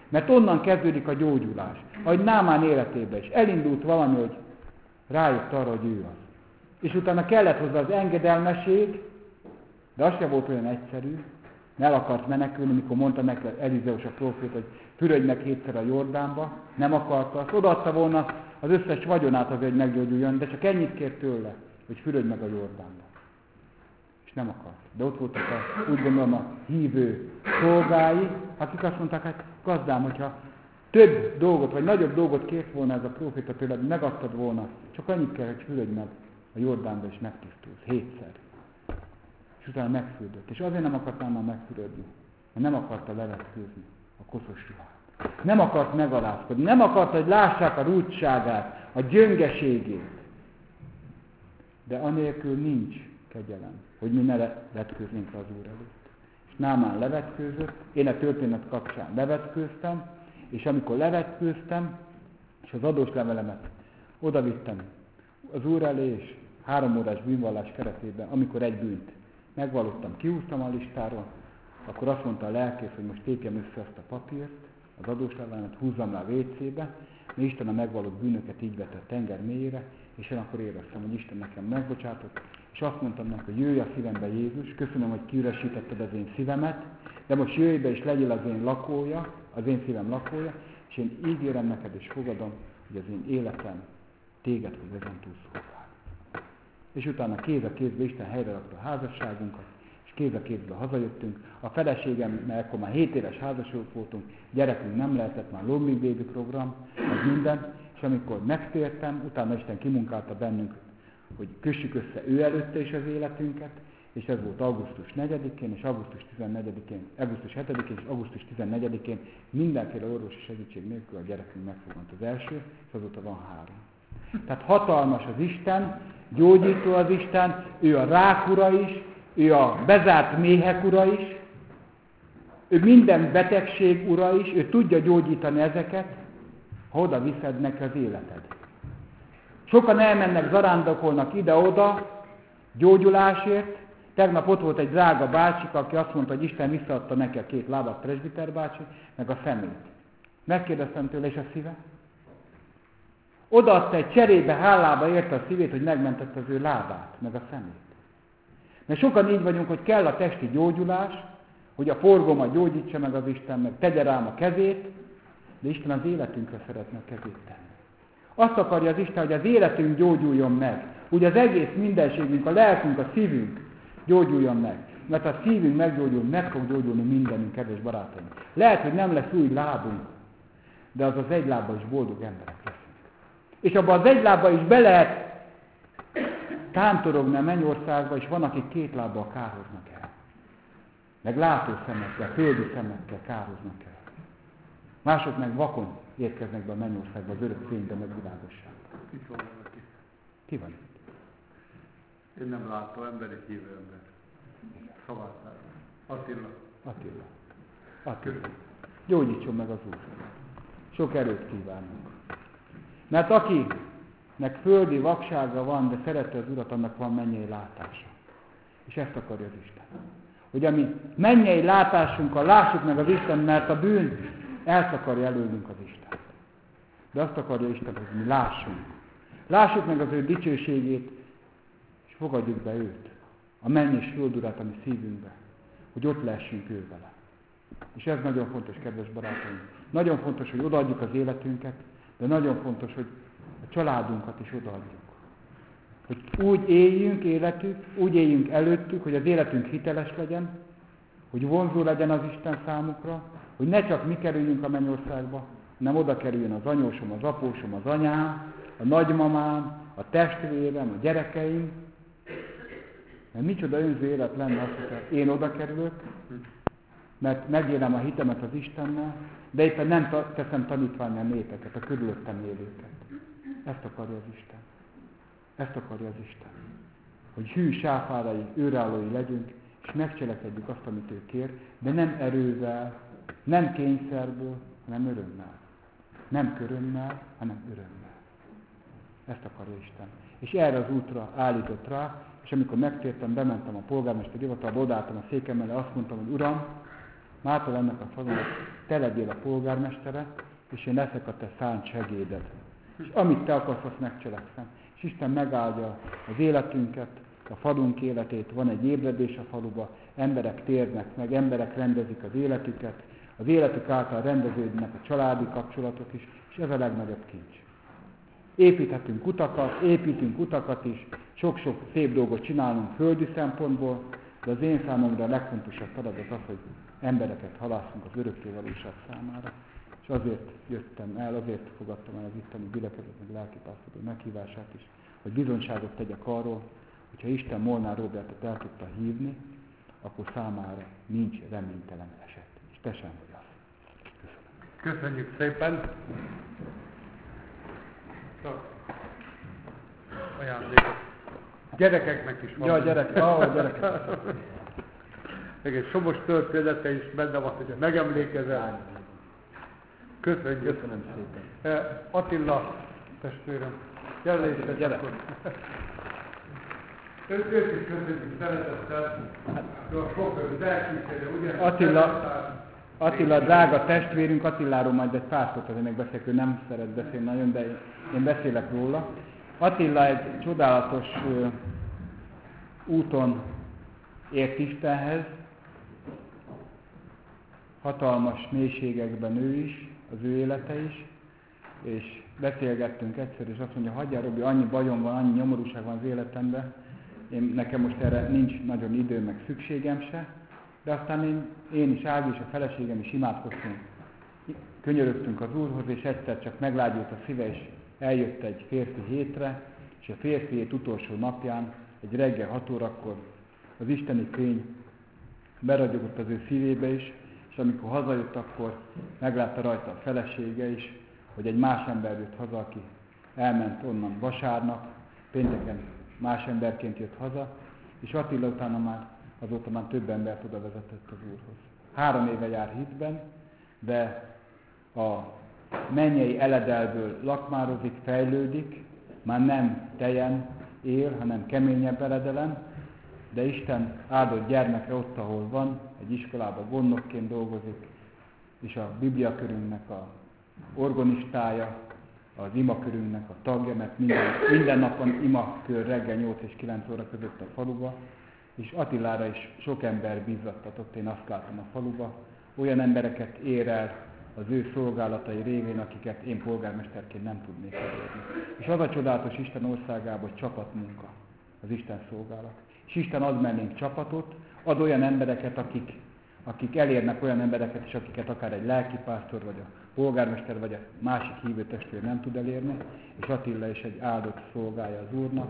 Mert onnan kezdődik a gyógyulás. Ahogy Námán életében is. Elindult valami, hogy rájött arra, hogy ő az. És utána kellett hozzá az engedelmesség, de az sem volt olyan egyszerű, el akart menekülni, mikor mondta neki Elizeus a prófét, hogy fürödj meg hétszer a Jordánba, nem akarta, azt odaadta volna az összes vagyonát azért, hogy meggyógyuljon, de csak ennyit kért tőle, hogy fürödj meg a Jordánba. És nem akart. De ott voltak a, úgy gondolom a hívő szolgái, akik azt mondták, hát gazdám, hogyha több dolgot, vagy nagyobb dolgot kért volna ez a próféta tőled, megadtad volna, csak annyit kell, hogy fürödj meg a Jordánba, és megtisztulsz. Hétszer. És utána megfürdött. És azért nem akart már megfürödni, mert nem akarta levetkőzni a koszos ruhát. Nem akart megalázkodni. Nem akart, hogy lássák a rúdságát, a gyöngeségét. De anélkül nincs kegyelem, hogy mi ne levetkőznénk az Úr előtt. És Námán levetkőzött, én a történet kapcsán levetkőztem, és amikor levetkőztem, és az adóslevelemet odavittem az Úr elé, és három órás bűnvallás keretében, amikor egy bűnt megvallottam, kiúztam a listáról, akkor azt mondta a lelkész, hogy most tépjem össze azt a papírt, az adóslevelemet, húzzam rá a vécébe, mert Isten a megvallott bűnöket így vette a tenger mélyére, és én akkor éreztem, hogy Isten nekem megbocsátott, és azt mondtam neki, hogy jöjj a szívembe Jézus, köszönöm, hogy kiüresítetted az én szívemet, de most jöjj be és legyél az én lakója, az én szívem lakója, és én ígérem neked és fogadom, hogy az én életem téged fog ezen túl szolgálni. És utána kéz a kézbe Isten helyre rakta a házasságunkat, és kéz a kézbe hazajöttünk. A feleségemmel akkor már hét éves házasok voltunk, gyerekünk nem lehetett, már Lonely Baby program, meg minden, és amikor megtértem, utána Isten kimunkálta bennünk, hogy kössük össze ő előtte is az életünket, és ez volt augusztus negyedikén, és augusztus tizennegyedikén, augusztus hetedikén és augusztus tizennegyedikén mindenféle orvosi segítség nélkül a gyerekünk megfogant az első, és azóta van három. Tehát hatalmas az Isten, gyógyító az Isten, ő a rák ura is, ő a bezárt méhek ura is, ő minden betegség ura is, ő tudja gyógyítani ezeket, ha oda viszed neki az életed. Sokan elmennek, zarándokolnak ide-oda gyógyulásért. Tegnap ott volt egy drága bácsik, aki azt mondta, hogy Isten visszaadta neki a két lábat, presbiter bácsi, meg a szemét. Megkérdeztem tőle, és a szíve? Odaadta egy cserébe, hálába érte a szívét, hogy megmentette az ő lábát, meg a szemét. Mert sokan így vagyunk, hogy kell a testi gyógyulás, hogy a forgómat gyógyítsa meg az Isten, meg tegye rám a kezét, de Isten az életünkre szeretne a kezét tenni. Azt akarja az Isten, hogy az életünk gyógyuljon meg. Úgy az egész mindenségünk, a lelkünk, a szívünk gyógyuljon meg. Mert a szívünk meggyógyul, meg fog gyógyulni mindenünk, kedves barátaim. Lehet, hogy nem lesz új lábunk, de az az egy lábbal is boldog emberek leszünk. És abban az egy lábbal is be lehet tántorogni a mennyországba, és van, akik két lábbal károznak el. Meg látó szemekkel, földi szemekkel károznak el. Mások meg vakon érkeznek be a mennyországba, az örök fénybe, meg világosságba. Itt van valaki. Ki van itt? Én nem látom, ember és hívő ember. Szaváltál. Attila. Attila. Attila. Gyógyítson meg az Úr. Sok erőt kívánunk. Mert akinek földi vaksága van, de szereti az Urat, annak van mennyei látása. És ezt akarja az Isten. Hogy ami mennyei látásunkkal lássuk meg az Isten, mert a bűn elszakarja előlünk az Isten. De azt akarja Isten, hogy mi lássunk. Lássuk meg az ő dicsőségét, és fogadjuk be őt. A menny és földurat a mi szívünkbe. Hogy ott lehessünk ő vele. És ez nagyon fontos, kedves barátaim. Nagyon fontos, hogy odaadjuk az életünket, de nagyon fontos, hogy a családunkat is odaadjuk. Hogy úgy éljünk életük, úgy éljünk előttük, hogy az életünk hiteles legyen, hogy vonzó legyen az Isten számukra, hogy ne csak mi kerüljünk a mennyországba, hanem oda kerüljön az anyósom, az apósom, az anyám, a nagymamám, a testvérem, a gyerekeim. Mert micsoda önző élet lenne az, hogy én oda kerülök, mert megélem a hitemet az Istennel, de éppen nem ta- teszem tanítvánnyal népeket, a körülöttem élőket. Ezt akarja az Isten. Ezt akarja az Isten. Hogy hű sáfárai, őrállói legyünk, és megcselekedjük azt, amit ő kér, de nem erővel, nem kényszerből, hanem örömmel. Nem körömmel, hanem örömmel. Ezt akarja Isten. És erre az útra állított rá, és amikor megtértem, bementem a polgármester hivatalba, odaálltam a székem mellé, azt mondtam, hogy Uram, mától ennek a falunak te legyél a polgármestere, és én leszek a te szánt segéded. És amit te akarsz, azt megcselekszem. És Isten megáldja az életünket, a falunk életét, van egy ébredés a faluba, emberek térnek meg, emberek rendezik az életüket, az életük által rendeződnek a családi kapcsolatok is, és ez a legnagyobb kincs. Építhetünk utakat, építünk utakat is, sok-sok szép dolgot csinálunk földi szempontból, de az én számomra a legfontosabb feladat az, hogy embereket halászunk az örökkévalóság számára. És azért jöttem el, azért fogadtam el az itteni gyülekezet, meg lelkipásztor meghívását is, hogy bizonyságot tegyek arról, hogyha Isten Molnár Róbertet el tudta hívni, akkor számára nincs reménytelen eset. És te sem vagy az. Köszönöm. Köszönjük szépen! Ajándékot. Gyerekeknek is van. Ja, gyerek, ah, gyerekek. Meg egy somos története is benne van, hogy megemlékezel. Köszönjük. Köszönöm szépen. Attila testvérem, gyere is, gyere. akkor. Őt őt is köszönjük szeretettel. A sofőr, elkísérje, ugye? Attila, Attila, drága testvérünk, Attiláról majd egy pár szót azért még beszélek, ő nem szeret beszélni nagyon, de én beszélek róla. Attila egy csodálatos uh, úton ért Istenhez, hatalmas mélységekben ő is, az ő élete is, és beszélgettünk egyszer, és azt mondja, hagyjál Robi, annyi bajom van, annyi nyomorúság van az életemben, én, nekem most erre nincs nagyon idő, meg szükségem se, de aztán én, én is, Ági és a feleségem is imádkoztunk, könyörögtünk az Úrhoz, és egyszer csak meglágyult a szíve, és eljött egy férfi hétre, és a férfi hét utolsó napján, egy reggel hat órakor az isteni fény beragyogott az ő szívébe is, és amikor hazajött, akkor meglátta rajta a felesége is, hogy egy más ember jött haza, aki elment onnan vasárnap, pénteken más emberként jött haza, és Attila utána már, azóta már több embert oda vezetett az Úrhoz. Három éve jár hitben, de a mennyei eledelből lakmározik, fejlődik, már nem tejen él, hanem keményebb eledelen, de Isten áldott gyermekre ott, ahol van, egy iskolában gondnokként dolgozik, és a bibliakörünknek a organistája, az imakörünknek a tagja, mert minden, minden napon imakör reggel nyolc és kilenc óra között a faluba, és Attilára is sok ember bízattatott, én azt látom a faluba, olyan embereket ér el az ő szolgálatai révén, akiket én polgármesterként nem tudnék elérni. És az a csodálatos Isten országában, hogy csapatmunka, az Isten szolgálat. És Isten ad mellénk csapatot, ad olyan embereket, akik, akik elérnek olyan embereket is, akiket akár egy lelkipásztor, vagy a polgármester, vagy a másik hívő testvér nem tud elérni, és Attila is egy áldott szolgája az Úrnak.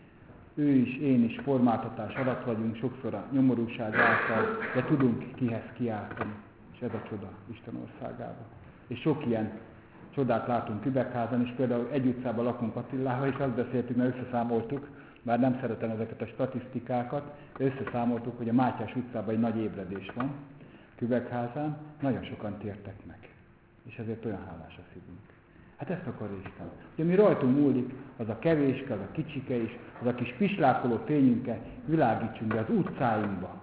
Ő is, én is formáltatás alatt vagyunk, sokszor a nyomorúság által, de tudunk kihez kiáltani. És ez a csoda Isten országában. És sok ilyen csodát látunk Kübekházan, és például egy utcában lakunk Attilával, és azt beszéltük, mert összeszámoltuk, bár nem szeretem ezeket a statisztikákat, de összeszámoltuk, hogy a Mátyás utcában egy nagy ébredés van Kübekházán, nagyon sokan tértek meg. És ezért olyan hálás a szívünk. Hát ezt akarja Isten. Hogy ami rajtunk múlik, az a kevéske, az a kicsike is, az a kis pislákoló fényünket világítsunk be az utcáinkba,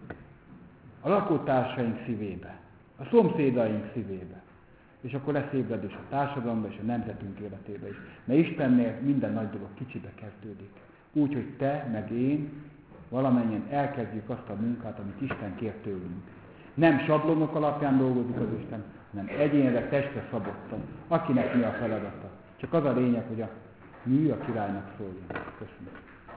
a lakótársaink szívébe, a szomszédaink szívébe. És akkor lesz ébredés a társadalomban és a nemzetünk életébe is. Mert Istennél minden nagy dolog kicsibe kezdődik. Úgy, hogy te, meg én valamennyien elkezdjük azt a munkát, amit Isten kér tőlünk. Nem sablonok alapján dolgozik az Isten, hanem egyénre, testre szabottan. Akinek mi a feladata. Csak az a lényeg, hogy a mű a királynak szóljon. Köszönöm.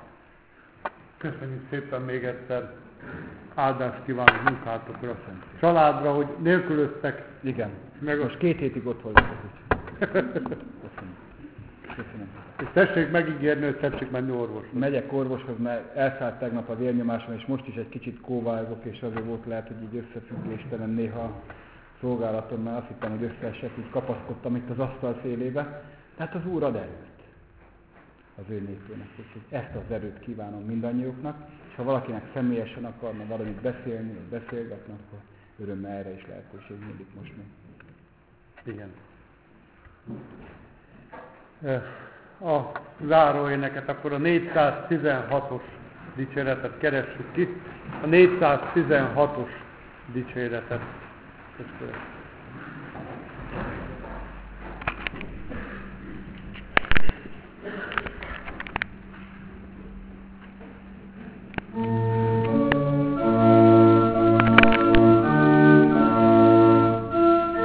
Köszönjük szépen még egyszer. Áldást kívánok munkátokra, családra, hogy nélkülöztek. Igen. Meg most két hétig ott voltak. Köszönöm. Köszönöm. És tessék megígérni, hogy tessék menni orvoshoz. Megyek orvoshoz, mert elszállt tegnap a vérnyomásom, és most is egy kicsit kóvályogok, és azért volt lehet, hogy így összefüggéstelen néha a szolgálatom, mert azt hittem, hogy összeesett, így kapaszkodtam itt az asztal szélébe. Tehát az Úr ad erőt az ő népének. Úgyhogy ezt az erőt kívánom mindannyiuknak, és ha valakinek személyesen akarna valamit beszélni, vagy beszélgetni, akkor örömmel erre is lehetőség mindig most még. Igen. A záróéneket, akkor a négyszáztizenhatos dicséretet keressük ki. A négyszáztizenhatos dicséretet. Köszönöm.